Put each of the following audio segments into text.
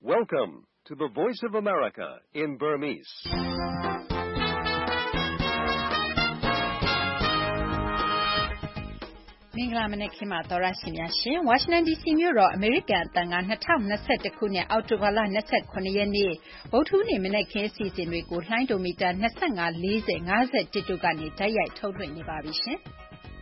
Welcome to the Voice of America in Burmese. ။မင်္ဂလာမနက်ခင်းပါသောရရှိများရှင်။ Washington DC မြို့တော်အမေရိကန်အသံက2021ခုနှစ်အောက်တိုဘာလ29ရက်နေ့ဗုဒ္ဓဟူးနေ့မနက်ခင်းအစီအစဉ်တွေကိုလှိုင်းဒိုမီတာ25 40 51တို့ကနေတိုက်ရိုက်ထုတ်လွှင့်နေပါပြီရှင်။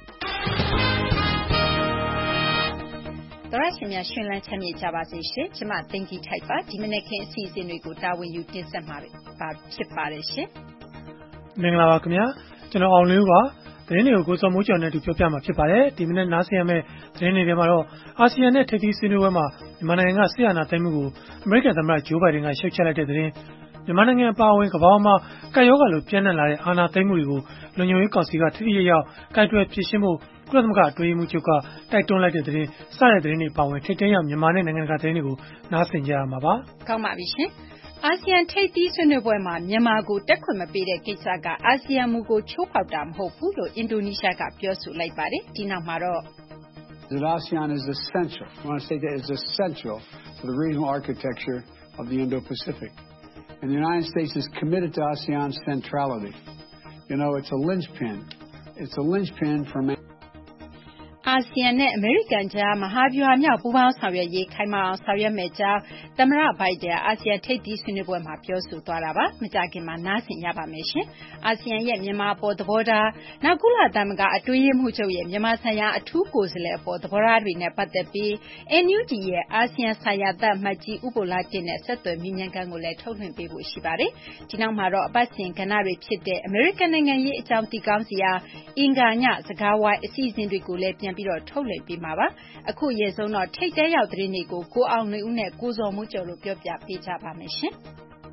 သောရရှိများရှင်လန်းချမ်းမြေ့ကြပါစေရှင်။ကျမသိင်္ဂီထိုက်ပါဒီမနက်ခင်းအစီအစဉ်တွေကိုတာဝန်ယူတင်ဆက်မှာဖြစ်ပါတယ်ရှင်။မင်္ဂလာပါခင်ဗျာ။ကျွန်တော်အောင်လင်းပါသတင်းတွေကိုကိုစောမိုးကျော်နဲ့တူပြောပြမှာဖြစ်ပါတယ်ဒီမနေ့နားဆင်ရမယ့်သတင်းတွေထဲမှာတော့အာဆီယံနဲ့ထိပ်သီးဆွေးနွေးပွဲမှာမြန်မာနိုင်ငံကဆီယနာသိမ်းမှုကိုအမေရိကန်သမ္မတဂျိုးဘိုင်ဒန်ကရှုတ်ချလိုက်တဲ့သတင်းမြန်မာနိုင်ငံအပါအဝင်ကမ္ဘာမှာကာယောဂါလိုပြန့်နှံ့လာတဲ့အာဏာသိမ်းမှုတွေကိုလုံခြုံရေးကောင်စီကထိထိရောက်ကိုင်တွယ်ဖြေရှင်းဖို့ကုလသမဂ္ဂအတွင်းရေးမှူးချုပ်ကတိုက်တွန်းလိုက်တဲ့သတင်းစတဲ့သတင်းတွေပါဝင်ထိပ်တန်းရောက်မြန်မာနဲ့နိုင်ငံတကာသတင်းတွေကိုနားဆင်ကြရမှာပါကောင်းပါပြီရှင်အာဆီယံထိပ်သီးဆွေးနွေးပွဲမှာမြန်မာကိုတက်ခွင့်မပေးတဲ့ကိစ္စကအာဆီယံမူကိုချိုးဖောက်တာမဟုတ်ဘူးလို့အင်ဒိုနီးရှားကပြောဆိုလိုက်ပါတယ်။ဒီနောက်မှာတော့ ASEAN is essential. I want to say that it's essential for the regional architecture of the Indo-Pacific. And the United States is committed to ASEAN's centrality. You know, it's a linchpin. It's a linchpin for many. အာဆီယံနဲ့အမေရိကန်ကြားမဟာဗျူဟာမြောက်ပူးပေါင်းဆောင်ရွက်ရေးခိုင်မာအောင်ဆောင်ရွက်မယ့်ကြောင်းသမ္မတဘိုင်ဒန်အာဆီယံထိပ်သီးဆွေးနွေးပွဲမှာပြောဆိုသွားတာပါမကြခင်မှာနားဆင်ရပါမယ်ရှင်အာဆီယံရဲ့မြန်မာပေါ်သဘောထားနောက်ကုလသမဂ္ဂအတွင်းရေးမှူးချုပ်ရဲ့မြန်မာဆိုင်ရာအထူးကိုယ်စားလှယ်အပေါ်သဘောထားတွေနဲ့ပတ်သက်ပြီး NUG ရဲ့အာဆီယံဆိုင်ရာတပ်မှတ်ကြီးဥပ္ပလာတင်နဲ့ဆက်သွယ်မိမြန်ခန်းကိုလည်းထုတ်လွှင့်ပေးဖို့ရှိပါတယ်ဒီနောက်မှာတော့အပတ်စဉ်ကဏ္ဍတွေဖြစ်တဲ့အမေရိကန်နိုင်ငံရေးအကြောင်းတီကောင်းစရာအင်္ဂါညစကားဝိုင်းအစီအစဉ်တွေကိုလည်းပြန်ပြီးတော့ထုတ်လွှင့်ပေးမှာပါအခုရေဆုံးတော့ထိတ်တဲရောက်သတင်းတွေကိုကိုအောင်နေဦးနဲ့ကိုဇော်မိုးကျော်တို့ပြောပြပေးကြပါမယ်ရှင်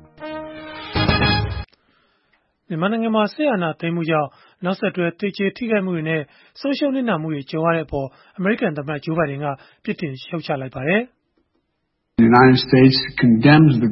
မြန်မာနိုင်ငံမှာဆီယနာသိမ်းမှုကြောင့်နောက်ဆက်တွဲတေချေထိခိုက်မှုတွေနဲ့ဆိုရှယ်နစ်နာမှုတွေကြုံရတဲ့အပေါ်အမေရိကန်သမ္မတဂျိုးဘိုင်ဒန်ကပြစ်တင်ရှုတ်ချလိုက်ပါတယ် The United States condemns the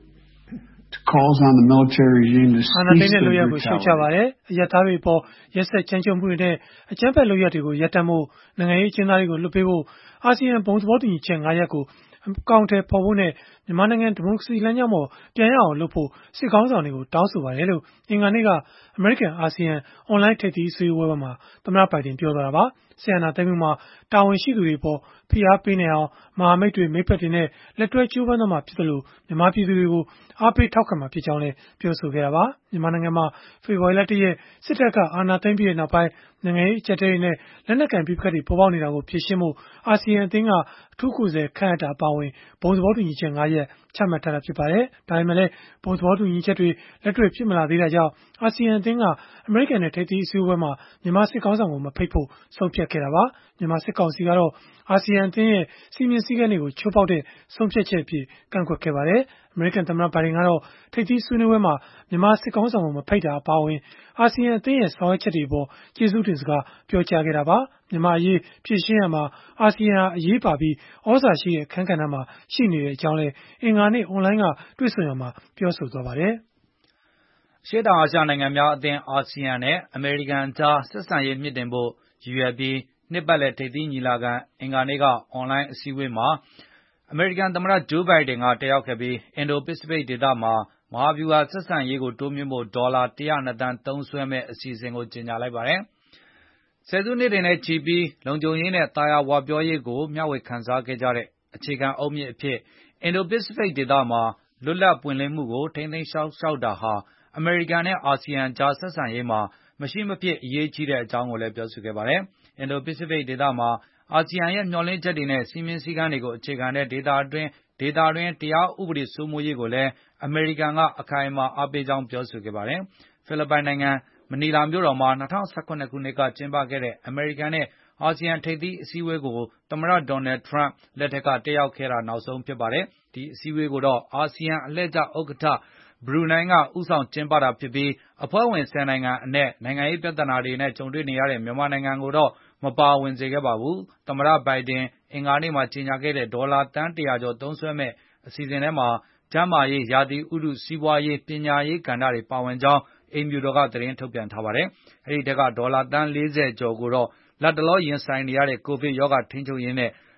coup.calls on the military regime to cease the brutality. အရပ်သားတွေပေါ်ရက်စက်ကြမ်းကြုတ်မှုတွေနဲ့အကြမ်းဖက်လုပ်ရပ်တွေကိုရပ်တန့်ဖို့နိုင်ငံရေးအကျဉ်းသားတွေကိုလွှတ်ပေးဖို့အာဆီယံဘုံသဘောတူညီချက်9ရပ်ကိုအကောင့်ထဲပေါ်ဖို့နဲ့မြန်မာနိုင်ငံဒီမိုကရေစီလမ်းကြောင်းပေါ်ပြန်ရအောင်လုပ်ဖို့စစ်ကောင်းဆောင်တွေကိုတောင်းဆိုပါတယ်လို့အင်္ဂါနေ့ကအမေရိကန်အာဆီယံအွန်လိုင်းထိပ်သီးဆွေးနွေးပွဲမှာသမ္မတဘိုင်ဒန်ပြောသွားတာပါဆီယနာသိမ်းမှုမှာတာဝန်ရှိသူတွေပေါ်ဖိအားပေးနေအောင်မဟာမိတ်တွေမိတ်ဖက်တွေနဲ့လက်တွဲကြိုးပမ်းတော့မှာဖြစ်တယ်လို့မြန်မာပြည်သူတွေကိုအားပေးထောက်ခံမှာဖြစ်ကြောင်းလည်းပြောဆိုခဲ့တာပါမြန်မာနိုင်ငံမှာဖေဖော်ဝါရီလ1ရက်စစ်တပ်ကအာဏာသိမ်းပြီးတဲ့နောက်ပိုင်းနိုင်ငံရေးအကျပ်အတည်းတွေနဲ့လက်နက်ကိုင်ပြဿနာတွေပေါ်ပေါက်နေတာကိုဖြေရှင်းဖို့အာဆီယံအသင်းကအထူးကိုယ်စားလှယ်ခန့်အပ်တာအပါအဝင်ဘုံသဘောတူညီချက်9ရပ်ချမှတ်ထားတာဖြစ်ပါတယ်ဒါပေမဲ့လည်းဘုံသဘောတူညီချက်တွေလက်တွေ့ဖြစ်မလာသေးတာကြောင့်အာဆီယံအသင်းကအမေရိကန်နဲ့ထိပ်သီးအစည်းအဝေးမှာမြန်မာစစ်ကောင်ဆောင်ကိုမဖိတ်ဖို့ဆုံးဖြတ်ခဲ့တာပါမြန်မာစစ်ကောင်စီကတော့အာဆီယံအသင်းရဲ့စီမင်းစည်းကမ်းတွေကိုချိုးဖောက်တဲ့ဆုံးဖြတ်ချက်အဖြစ်ကန့်ကွက်ခဲ့ပါတယ်အမေရိကန်သမ္မတဘိုင်ဒန်ကတော့ထိပ်သီးဆွေးနွေးပွဲမှာမြန်မာစစ်ကောင်ဆောင်ကိုမဖိတ်တာအပါအဝင်အာဆီယံအသင်းရဲ့ဆောင်ရွက်ချက်တွေပေါ်ကျေးဇူးတင်စကားပြောကြားခဲ့တာပါမြန်မာအရေးဖြည့်ရှင်းရမှာအာဆီယံအရေးပါပြီးဩဇာရှိတဲ့အခန်းကဏ္ဍမှာရှိနေတဲ့အကြောင်းလည်းအင်္ဂါနေ့အွန်လိုင်းကတွေ့ဆုံရမှာပြောဆိုသွားပါတယ်။ရှေ့တောင်အာရှနိုင်ငံများအသင်းအာဆီယံနဲ့အမေရိကန်ကြားဆက်ဆံရေးမြင့်တင်ဖို့ရည်ရွယ်ပြီးနှစ်ပတ်လည်ထိပ်သီးညီလာခံအင်္ဂါနေ့ကအွန်လိုင်းအစည်းအဝေးမှာအမေရိကန်သမ္မတဂျိုးဘိုင်ဒန်ကတက်ရောက်ခဲ့ပြီးအင်ဒိုပစိဖိတ်ဒေသမှာမဟာဗျူဟာဆက်ဆံရေးကိုတိုးမြှင့်ဖို့ဒေါ်လာ102သန်းသုံးစွဲမဲ့အစီအစဉ်ကိုကြေညာလိုက်ပါတယ်။ဆယ်စုနှစ်တွေနဲ့ချီပြီးလုံခြုံရေးနဲ့တာယာဝပြောရေးကိုမျှဝေခံစားခဲ့ကြတဲ့အခြေခံအုတ်မြစ်အဖြစ်အင်ဒိုပစိဖိတ်ဒေသမှာလွတ်လပ်ပွင့်လင်းမှုကိုထိန်းသိမ်းရှောက်တာဟာအမေရိကန်နဲ့အာဆီယံကြားဆက်ဆံရေးမှာမရှိမဖြစ်အရေးကြီးတဲ့အကြောင်းကိုလည်းပြောဆိုခဲ့ပါတယ်။အင်ဒိုပစိဖိတ်ဒေသမှာအာဆီယံရဲ့မျှော်လင့်ချက်တွေနဲ့စည်းမျဉ်းစည်းကမ်းတွေကိုအခြေခံတဲ့ဒေသတွင်းတရားဥပဒေစိုးမိုးရေးကိုလည်းအမေရိကန်ကအခိုင်အမာအားပေးကြောင်းပြောဆိုခဲ့ပါတယ်။ဖိလစ်ပိုင်နိုင်ငံမနီလာမြို့တော်မှာ2017ခုနှစ်ကကျင်းပခဲ့တဲ့အမေရိကန်နဲ့အာဆီယံထိပ်သီးအစည်းအဝေးကိုသမ္မတဒေါ်နယ်ထရန့်လက်ထက်ကတက်ရောက်ခဲ့တာနောက်ဆုံးဖြစ်ပါတယ်။ဒီအစည်းအဝေးကိုတော့အာဆီယံအလှည့်ကျဥက္ကဋ္ဌဘရူနိုင်းကဦးဆောင်ကျင်းပတာဖြစ်ပြီးအဖွဲ့ဝင်10နိုင်ငံအနက်နိုင်ငံရေးပြဿနာတွေနဲ့ကြုံတွေ့နေရတဲ့မြန်မာနိုင်ငံကိုတော့မပါဝင်စေခဲ့ပါဘူး။သမ္မတဘိုင်ဒန်အင်္ဂါနေ့မှာကြေညာခဲ့တဲ့ဒေါ်လာသန်း100ကျော်သုံးစွဲမဲ့အစီအစဉ်ထဲမှာကျန်းမာရေးရာသီဥတုစီးပွားရေးပညာရေးကဏ္ဍတွေပါဝင်ကြောင်းအိမ်ဖြူတော်ကသတင်းထုတ်ပြန်ထားပါတယ်။အဲဒီထက်ကဒေါ်လာသန်း40ကျော်ကိုတော့လတ်တလောရင်ဆိုင်နေရတဲ့ကိုဗစ်ရောဂါထိန်းချုပ်ရေးနဲ့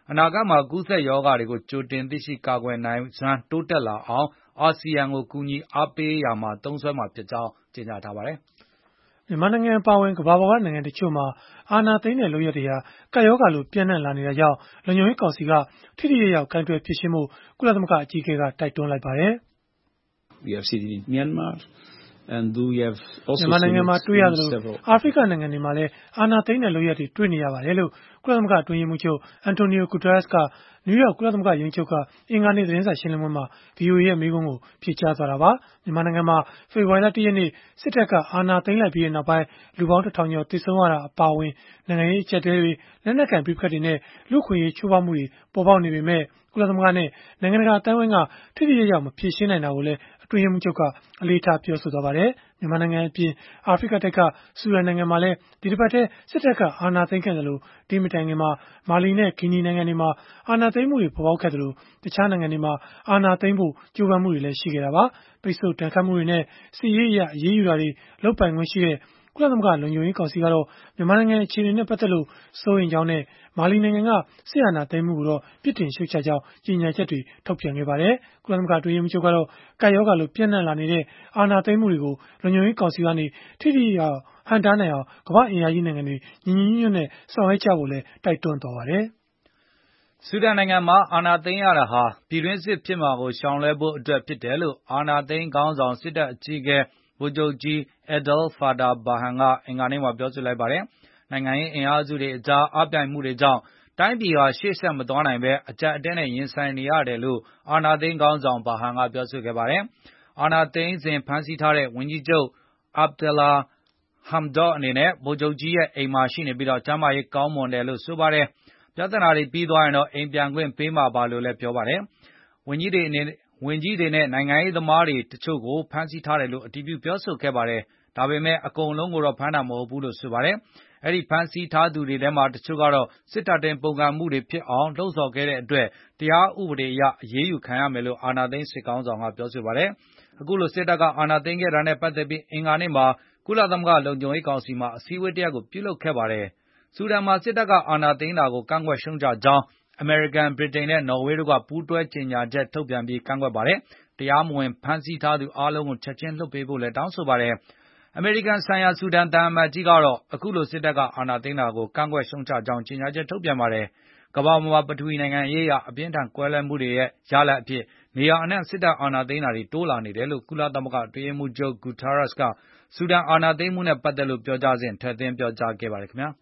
အနာဂတ်မှာကူးစက်ရောဂါတွေကိုကြိုတင်သိရှိကာကွယ်နိုင်စွမ်းတိုးတက်လာအောင်အာဆီယံကိုကူညီအားပေးရာမှာသုံးစွဲမှာဖြစ်ကြောင်းကြေညာထားပါတယ်။မြန်မာနိုင်ငံအပါအဝင်ကမ္ဘာပေါ်ကနိုင်ငံတချို့မှာအာဏာသိမ်းတဲ့လုပ်ရပ်တွေဟာကပ်ရောဂါလိုပြန့်နှံ့လာနေတာကြောင့်လုံခြုံရေးကောင်စီကထိထိရောက်ရောက်ကိုင်တွယ်ဖြေရှင်းဖို့ကုလသမဂ္ဂအကြီးအကဲကတိုက်တွန်းလိုက်ပါတယ်။ We have seen it in Myanmar and we have also မြန်မာနိုင်ငံမှာတွေ့ရသလိုအာဖရိကနိုင်ငံတွေမှာလည်းအာဏာသိမ်းတဲ့လုပ်ရပ်တွေတွေ့နေရပါတယ်လို့ကုလသမဂ္ဂအတွင်းရေးမှူးချုပ်အန်တိုနီယိုဂူတာရက်စ်ကနယူးယောက်ကုလသမဂ္ဂရုံးချုပ်ကအင်္ဂါနေ့သတင်းစာရှင်းလင်းပွဲမှာ VOA ရဲ့မေးခွန်းကိုဖြေကြားသွားတာပါ။မြန်မာနိုင်ငံမှာဖေဖော်ဝါရီလ 1 ရက်နေ့စစ်တပ်ကအာဏာသိမ်းလိုက်ပြီးနောက်ပိုင်းလူပေါင်း 1,000 ကျော်သေဆုံးရတာအပါအဝင်နိုင်ငံရေးအကျပ်အတည်းတွေလက်နက်ကိုင်ပဋိပက္ခတွေနဲ့လူ့အခွင့်အရေးချိုးဖောက်မှုတွေပေါ်ပေါက်နေပေမဲ့ကုလသမဂ္ဂနဲ့နိုင်ငံတကာအသိုင်းအဝိုင်းကထိထိရောက်ရောက်မဖြေရှင်းနိုင်တာကိုလည်းအတွင်းရေးမှူးချုပ်ကအလေးထားပြောဆိုသွားပါတယ်။မြန်မာနိုင်ငံအပြင်အာဖရိကတိုက်ကဆူဒန်နိုင်ငံမှာလည်းဒီတစ်ပတ်ထဲစစ်တပ်ကအာဏာသိမ်းခဲ့သလိုဒီမတိုင်ခင်မှာမာလီနဲ့ဂီနီနိုင်ငံတွေမှာအာဏာသိမ်းမှုတွေပေါ်ပေါက်ခဲ့သလိုတခြားနိုင်ငံတွေမှာအာဏာသိမ်းဖို့ကြိုးပမ်းမှုတွေလည်းရှိခဲ့တာပါ။ပိတ်ဆို့တန်ခတ်မှုတွေနဲ့စစ်ရေးအရအရေးယူတာတွေလုပ်ပိုင်ခွင့်ရှိတဲ့ကုလသမဂ္ဂလုံခြုံရေးကောင်စီကတော့မြန်မာနိုင်ငံအခြေအနေနဲ့ပတ်သက်လို့စိုးရိမ်ကြောင်းနဲ့မာလီနိုင်ငံကစစ်အာဏာသိမ်းမှုကိုတော့ပြစ်တင်ရှုတ်ချကြောင်းကြေညာချက်တွေထုတ်ပြန်ခဲ့ပါတယ်။ကုလသမဂ္ဂအတွင်းရေးမှူးချုပ်ကတော့ကပ်ရောဂါလိုပြန့်နှံ့လာနေတဲ့အာဏာသိမ်းမှုတွေကိုလုံခြုံရေးကောင်စီကနေထိထိရောက်ဟန်တားနိုင်အောင်ကမ္ဘာ့အင်အားကြီးနိုင်ငံတွေညီညီညွတ်ညွတ်နဲ့ဆောင်ရွက်ကြဖို့လည်းတိုက်တွန်းသွားပါတယ်။ဆူဒန်နိုင်ငံမှာအာဏာသိမ်းရတာဟာပြည်တွင်းစစ်ဖြစ်မှာကိုရှောင်လွှဲဖို့အတွက်ဖြစ်တယ်လို့အာဏာသိမ်းခေါင်းဆောင်စစ်တပ်အကြီးအကဲဗိုလ်ချုပ်ကြီးAbdel Fattah Burhan ကအင်္ဂါနေ့မှာပြောဆိုလိုက်ပါတယ်။နိုင်ငံရေးအင်အားစုတွေအကြားအပြိုင်မှုတွေကြောင့်တိုင်းပြည်ဟာရှေ့ဆက်မသွားနိုင်ပဲအကျပ်အတည်းနဲ့ရင်ဆိုင်နေရတယ်လို့အာဏာသိမ်းခေါင်းဆောင်ဘာဟန်ကပြောဆိုခဲ့ပါတယ်။အာဏာသိမ်းစဉ်ဖမ်းဆီးထားတဲ့ဝန်ကြီးချုပ်Abdalla Hamdok အနေနဲ့ဗိုလ်ချုပ်ကြီးရဲ့အိမ်မှာရှိနေပြီးကျန်းမာရေးကောင်းမွန်တယ်လို့ဆိုပါတယ်။ပြဿနာတွေပြီးသွားရင်တော့အိမ်ပြန်ခွင့်ပေးမှာပါလို့လည်းပြောပါတယ်။ဝန်ကြီးတွေနဲ့နိုင်ငံရေးသမားတွေတချို့ကိုဖမ်းဆီးထားတယ်လို့အတည်ပြုပြောဆိုခဲ့ပါတယ်။ဒါပေမဲ့အကုန်လုံးကိုတော့ဖမ်းတာမဟုတ်ဘူးလို့ဆိုပါတယ်။အဲဒီဖမ်းဆီးထားသူတွေထဲမှာတချို့ကတော့စစ်တပ်တင်ပုန်ကန်မှုတွေဖြစ်အောင်လှုံ့ဆော်ခဲ့တဲ့အတွက်တရားဥပဒေအရအရေးယူခံရမယ်လို့အာဏာသိမ်းစစ်ကောင်ဆောင်ကပြောဆိုပါတယ်။အခုလိုစစ်တပ်ကအာဏာသိမ်းခဲ့တာနဲ့ပတ်သက်ပြီးအင်္ဂါနေ့မှာကုလသမဂ္ဂလုံခြုံရေးကောင်စီမှာအစည်းအဝေးတရပ်ကိုပြုလုပ်ခဲ့ပါတယ်။ဆူဒန်မှာစစ်တပ်ကအာဏာသိမ်းတာကိုကန့်ကွက်ရှုတ်ချကြောင်းအမေရိကန်ဗြိတိန်နဲ့နော်ဝေးတို့ကပူးတွဲကြေညာချက်ထုတ်ပြန်ပြီးကန့်ကွက်ပါတယ်။တရားမဝင်ဖမ်းဆီးထားသူအားလုံးကိုချက်ချင်းလွှတ်ပေးဖို့လည်းတောင်းဆိုပါတယ်။အမေရိကန်ဆိုင်ရာဆူဒန်သံအမတ်ကြီးကတော့အခုလိုစစ်တပ်ကအာဏာသိမ်းတာကိုကန့်ကွက်ရှုတ်ချကြောင်းကြေညာချက်ထုတ်ပြန်ပါတယ်။ကမ္ဘာမှာပထဝီနိုင်ငံရေးအပြင်းထန်ကွဲလွဲမှုတွေရဲ့ရလဒ်အဖြစ်နေရာအနှံ့စစ်တပ်အာဏာသိမ်းတာတွေတိုးလာနေတယ်လို့ကုလသမဂ္ဂအတွင်းရေးမှူးချုပ်ဂူတာရက်စ်ကဆူဒန်အာဏာသိမ်းမှုနဲ့ပတ်သက်လို့ပြောကြားစဉ်ထည့်သွင်းပြောကြားခဲ့ပါတယ်ခင်ဗျာ။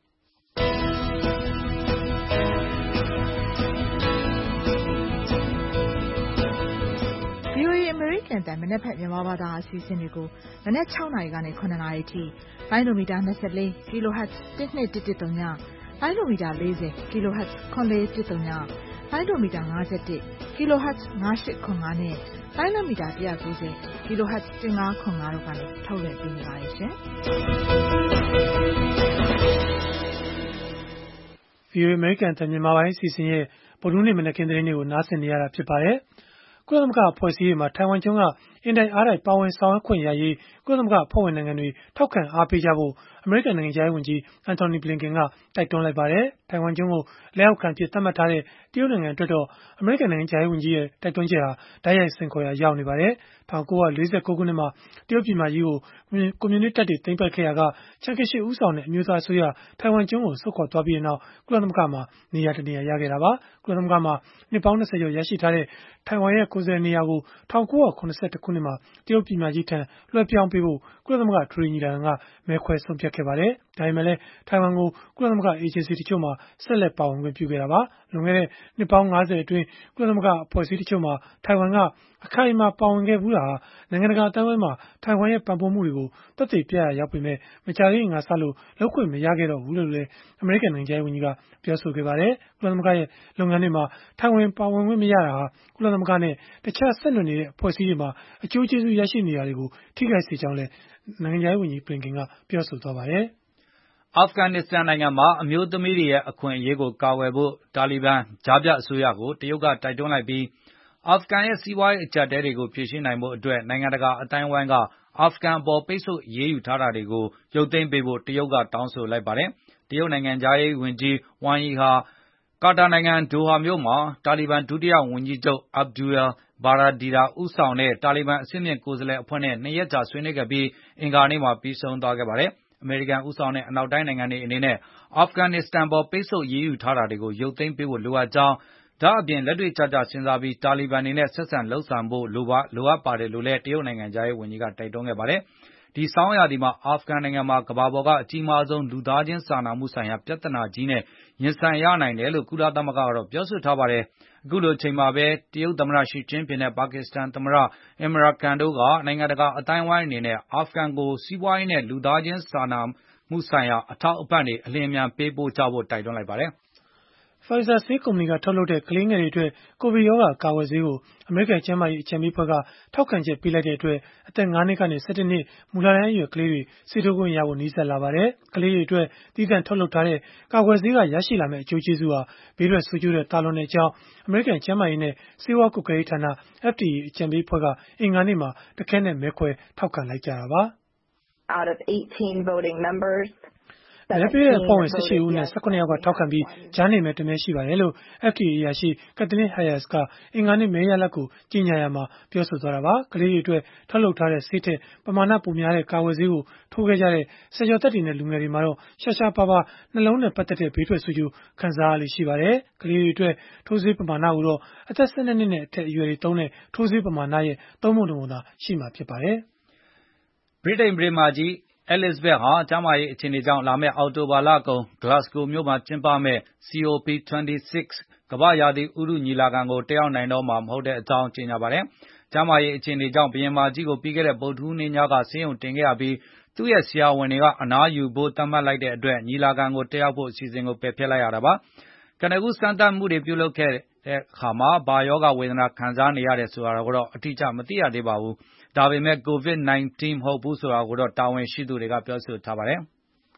VOA အမေရိကန်တန်မနက်ဖြန်မြန်မာဘာသာအစီအစဉ်တွေကိုမနက်6နာရီကနေ9နာရီထိလိုင်းဒိုမီတာ24 kHz 1213ညလိုင်းဒိုမီတာ40 kHz 9413ညလိုင်းဒိုမီတာ51 kHz 9805နဲ့လိုင်းဒိုမီတာ190 kHz 1505တို့ကနေထုတ်လွှင့်ပေးနေပါတယ်ရှင်။ VOA အမေရိကန်တန်မြန်မာပိုင်းအစီအစဉ်ရဲ့ဗုဒ္ဓဟူးနေ့မနက်ခင်းသတင်းတွေကိုနားဆင်နေရတာဖြစ်ပါတယ်။ကုလသမဂ္ဂအဖွဲ့အစည်းတွေမှာထိုင်ဝမ်ကျွန်းကအင်တိုက်အားတိုက်ပါဝင်ဆောင်ရွက်ခွင့်ရရေးကုလသမဂ္ဂအဖွဲ့ဝင်နိုင်ငံတွေထောက်ခံအားပေးကြဖို့အမေရိကန်နိုင်ငံခြားရေးဝန်ကြီးအန်တိုနီဘလင်ကန်ကတိုက်တွန်းလိုက်ပါတယ်။ထိုင်ဝမ်ကျွန်းကိုလက်အောက်ခံအဖြစ်သတ်မှတ်ထားတဲ့တရုတ်နိုင်ငံအတွက်တော့အမေရိကန်နိုင်ငံခြားရေးဝန်ကြီးရဲ့တိုက်တွန်းချက်ဟာတိုက်ရိုက်စိန်ခေါ်ရာရောက်နေပါတယ်။1949 ခုနှစ်မှာတရုတ်ပြည်မကြီးကိုကွန်မြူနစ်တပ်တွေသိမ်းပိုက်ခဲ့ရာကချန်ကီရှစ်ဦးဆောင်တဲ့အမျိုးသားအစိုးရထိုင်ဝမ်ကျွန်းကိုဆုတ်ခွာသွားပြီးနောက်ကုလသမဂ္ဂမှာနေရာတနေရာရခဲ့တာပါ။ကုလသမဂ္ဂမှာနှစ်ပေါင်း20ကျော်ရရှိထားတဲ့ထိုင်ဝမ်ရဲ့ကိုယ်စားလှယ်နေရာကို1981ခုနှစ်မှာတရုတ်ပြည်မကြီးထံလွှဲပြောင်းပေးဖို့ကုလသမဂ္ဂထူရီညီလာခံကမဲခွဲဆုံးဖြတ်ခဲ့ပါတယ်။ဒါပေမဲ့လည်းထိုင်ဝမ်ကိုကုလသမဂ္ဂအေဂျင်စီတချို့မှာဆက်လက်ပါဝင်ခွင့်ပြုခဲ့တာပါ။လွန်ခဲ့တဲ့နှစ်ပေါင်း90အတွင်းကုလသမဂ္ဂအဖွဲ့အစည်းတချို့မှာထိုင်ဝမ်ကအခိုင်အမာပါဝင်ခဲ့ဘူးတာဟာနိုင်ငံတကာအသိုင်းအဝိုင်းမှာထိုင်ဝမ်ရဲ့ပံ့ပိုးမှုတွေကိုသက်သေပြရရောက်ပေမဲ့မကြာသေးခင်ကစလို့လုပ်ခွင့်မရခဲ့တော့ဘူးလို့လည်းအမေရိကန်နိုင်ငံခြားရေးဝန်ကြီးကပြောဆိုခဲ့ပါတယ်။ကုလသမဂ္ဂရဲ့လုပ်ငန်းတွေမှာထိုင်ဝမ်ပါဝင်ခွင့်မရတာဟာကုလသမဂ္ဂနဲ့တခြားဆက်နွယ်နေတဲ့အဖွဲ့အစည်းတွေမှာအကျိုးကျေးဇူးရရှိနေတာတွေကိုထိခိုက်စေကြောင်းလည်းနိုင်ငံခြားရေးဝန်ကြီးဘလင်ကန်ကပြောဆိုသွားပါတယ်။အာဖဂန်နစ္စတန်နိုင်ငံမှာအမျိုးသမီးတွေရဲ့အခွင့်အရေးကိုကာကွယ်ဖို့တာလီဘန်ကြားဖြတ်အစိုးရကိုတရုတ်ကတိုက်တွန်းလိုက်ပြီးအာဖဂန်ရဲ့စီးပွားရေးအကျပ်အတည်းတွေကိုဖြေရှင်းနိုင်ဖို့အတွက်နိုင်ငံတကာအသိုင်းအဝိုင်းကအာဖဂန်အပေါ်ပိတ်ဆို့အရေးယူထားတာတွေကိုရုပ်သိမ်းပေးဖို့တရုတ်ကတောင်းဆိုလိုက်ပါတယ်။တရုတ်နိုင်ငံခြားရေးဝန်ကြီးဝမ်ယီဟာကာတာနိုင်ငံဒိုဟာမြို့မှာတာလီဘန်ဒုတိယဝန်ကြီးချုပ်အဗ်ဒူလ်ဘာရာဒီရာဦးဆောင်တဲ့တာလီဘန်အဆင့်မြင့်ကိုယ်စားလှယ်အဖွဲ့နဲ့2 ရက်ကြာဆွေးနွေးခဲ့ပြီးအင်္ဂါနေ့မှာပြီးဆုံးသွားခဲ့ပါတယ်။ အမေရိကန်ဦးဆောင်တဲ့အနောက်တိုင်းနိုင်ငံတွေအနေနဲ့အာဖဂန်နစ္စတန်ပေါ်ပိတ်ဆို့အရေးယူထားတာတွေကိုရုပ်သိမ်းပေးဖို့လိုအပ်ကြောင်းဒါ့အပြင်လက်တွေ့ကျကျစဉ်းစားပြီးတာလီဘန်တွေနဲ့ဆက်ဆံလုပ်ဆောင်ဖို့လိုအပ်ပါတယ်လို့လည်းတရုတ်နိုင်ငံခြားရေးဝန်ကြီးကတိုက်တွန်းခဲ့ပါတယ်။ ဒီဆောင်းရာသီမှာအာဖဂန်နိုင်ငံမှာကမ္ဘာပေါ်ကအကြီးမားဆုံးလူသားချင်းစာနာမှုဆိုင်ရာပြဿနာကြီးနဲ့ရင်ဆိုင်ရနိုင်တယ်လို့ကုလသမဂ္ဂကတော့ပြောဆိုထားပါတယ်။ အခုလိုအချိန်မှာပဲတရုတ်သမ္မတရှီကျင်းပင်နဲ့ပါကစ္စတန်သမ္မတအင်မရာကန်တို့ကနိုင်ငံတကာအသိုင်းအဝိုင်းအနေနဲ့အာဖဂန်ကိုစီးပွားရေးနဲ့လူသားချင်းစာနာမှုဆိုင်ရာအထောက်အပံ့တွေအလျင်အမြန်ပေးပို့ကြဖို့တိုက်တွန်းလိုက်ပါတယ်။ Pfizer ဆေးကုမ္ပဏီကထုတ်လုပ်တဲ့ကလေးငယ်တွေအတွက်ကိုဗစ်ရောဂါကာကွယ်ဆေးကိုအမေရိကန်ကျန်းမာရေးအကြံပေးအဖွဲ့ကထောက်ခံချက်ပေးလိုက်တဲ့အတွက်အသက် 5 နှစ်ကနေ 17 နှစ်မူလတန်းအရွယ်ကလေးတွေဆေးထိုးခွင့်ရဖို့နီးစပ်လာပါတယ်။ ကလေးတွေအတွက်သီးသန့်ထုတ်လုပ်ထားတဲ့ကာကွယ်ဆေးကရရှိလာမယ့်အကျိုးကျေးဇူးဟာဘေးထွက်ဆိုးကျိုးတဲ့သာလွန်ကြောင်းအမေရိကန်ကျန်းမာရေးနဲ့ဆေးဝါးကွပ်ကဲရေးဌာန FDA အကြံပေးအဖွဲ့ကအင်္ဂါနေ့မှာတခဲနက်မဲခွဲထောက်ခံလိုက်ကြတာပါ။ Out of 18 voting members လက်ပေးတဲ့အဖွဲ့ဝင်18 ဦးနဲ့18 ယောက်ကထောက်ခံပြီးကြားနေမဲ့တမဲရှိပါတယ်လို့ FDA အရာရှိ Kathleen Hayes ကအင်္ဂါနေ့မဲရလဒ်ကိုကြေညာရာမှာပြောဆိုသွားတာပါ။ ကလေးတွေအတွက်ထုတ်လုပ်ထားတဲ့ဆေးထက်ပမာဏပိုများတဲ့ကာကွယ်ဆေးကိုထိုးခဲ့ကြတဲ့ဆယ်ကျော်သက်တွေနဲ့လူငယ်တွေမှာတော့ရှားရှားပါးပါးနှလုံးနဲ့ပတ်သက်တဲ့ဘေးထွက်ဆိုးကျိုးခံစားရလေ့ရှိပါတယ်။ ကလေးတွေအတွက်ထိုးဆေးပမာဏကိုတော့အသက် 12 နှစ်နဲ့အထက်အရွယ်တွေသုံးတဲ့ထိုးဆေးပမာဏရဲ့3 ပုံ 1 ပုံသာရှိမှာဖြစ်ပါတယ်။ ဗြိတိန်ဘုရင်မကြီး Elizabeth ဟာကျန်းမာရေးအခြေအနေကြောင့်လာမယ့်အောက်တိုဘာလကုန် Glasgow မြို့မှာကျင်းပမယ့် COP26 ကမ္ဘာ့ရာသီဥတုညီလာခံကိုတက်ရောက်နိုင်တော့မှာမဟုတ်ကြောင်းကြေညာပါတယ်။ ကျန်းမာရေးအခြေအနေကြောင့်ဘုရင်မကြီးကိုပြီးခဲ့တဲ့ဗုဒ္ဓဟူးနေ့ညကဆေးရုံတင်ခဲ့ရပြီးသူ့ရဲ့ဆရာဝန်တွေကအနားယူဖို့သတ်မှတ်လိုက်တဲ့အတွက်ညီလာခံကိုတက်ရောက်ဖို့အစီအစဉ်ကိုပယ်ဖျက်လိုက်ရတာပါ။ ကနဦးစမ်းသပ်မှုတွေပြုလုပ်ခဲ့တဲ့အခါဘာရောဂါဝေဒနာခံစားနေရတယ်ဆိုတာကိုတော့အတိအကျမသိရသေးပါဘူး။ ဒါပေမဲ့ COVID-19 မဟုတ်ဘူးဆိုတာကိုတော့တာဝန်ရှိသူတွေကပြောဆိုထားပါတယ်။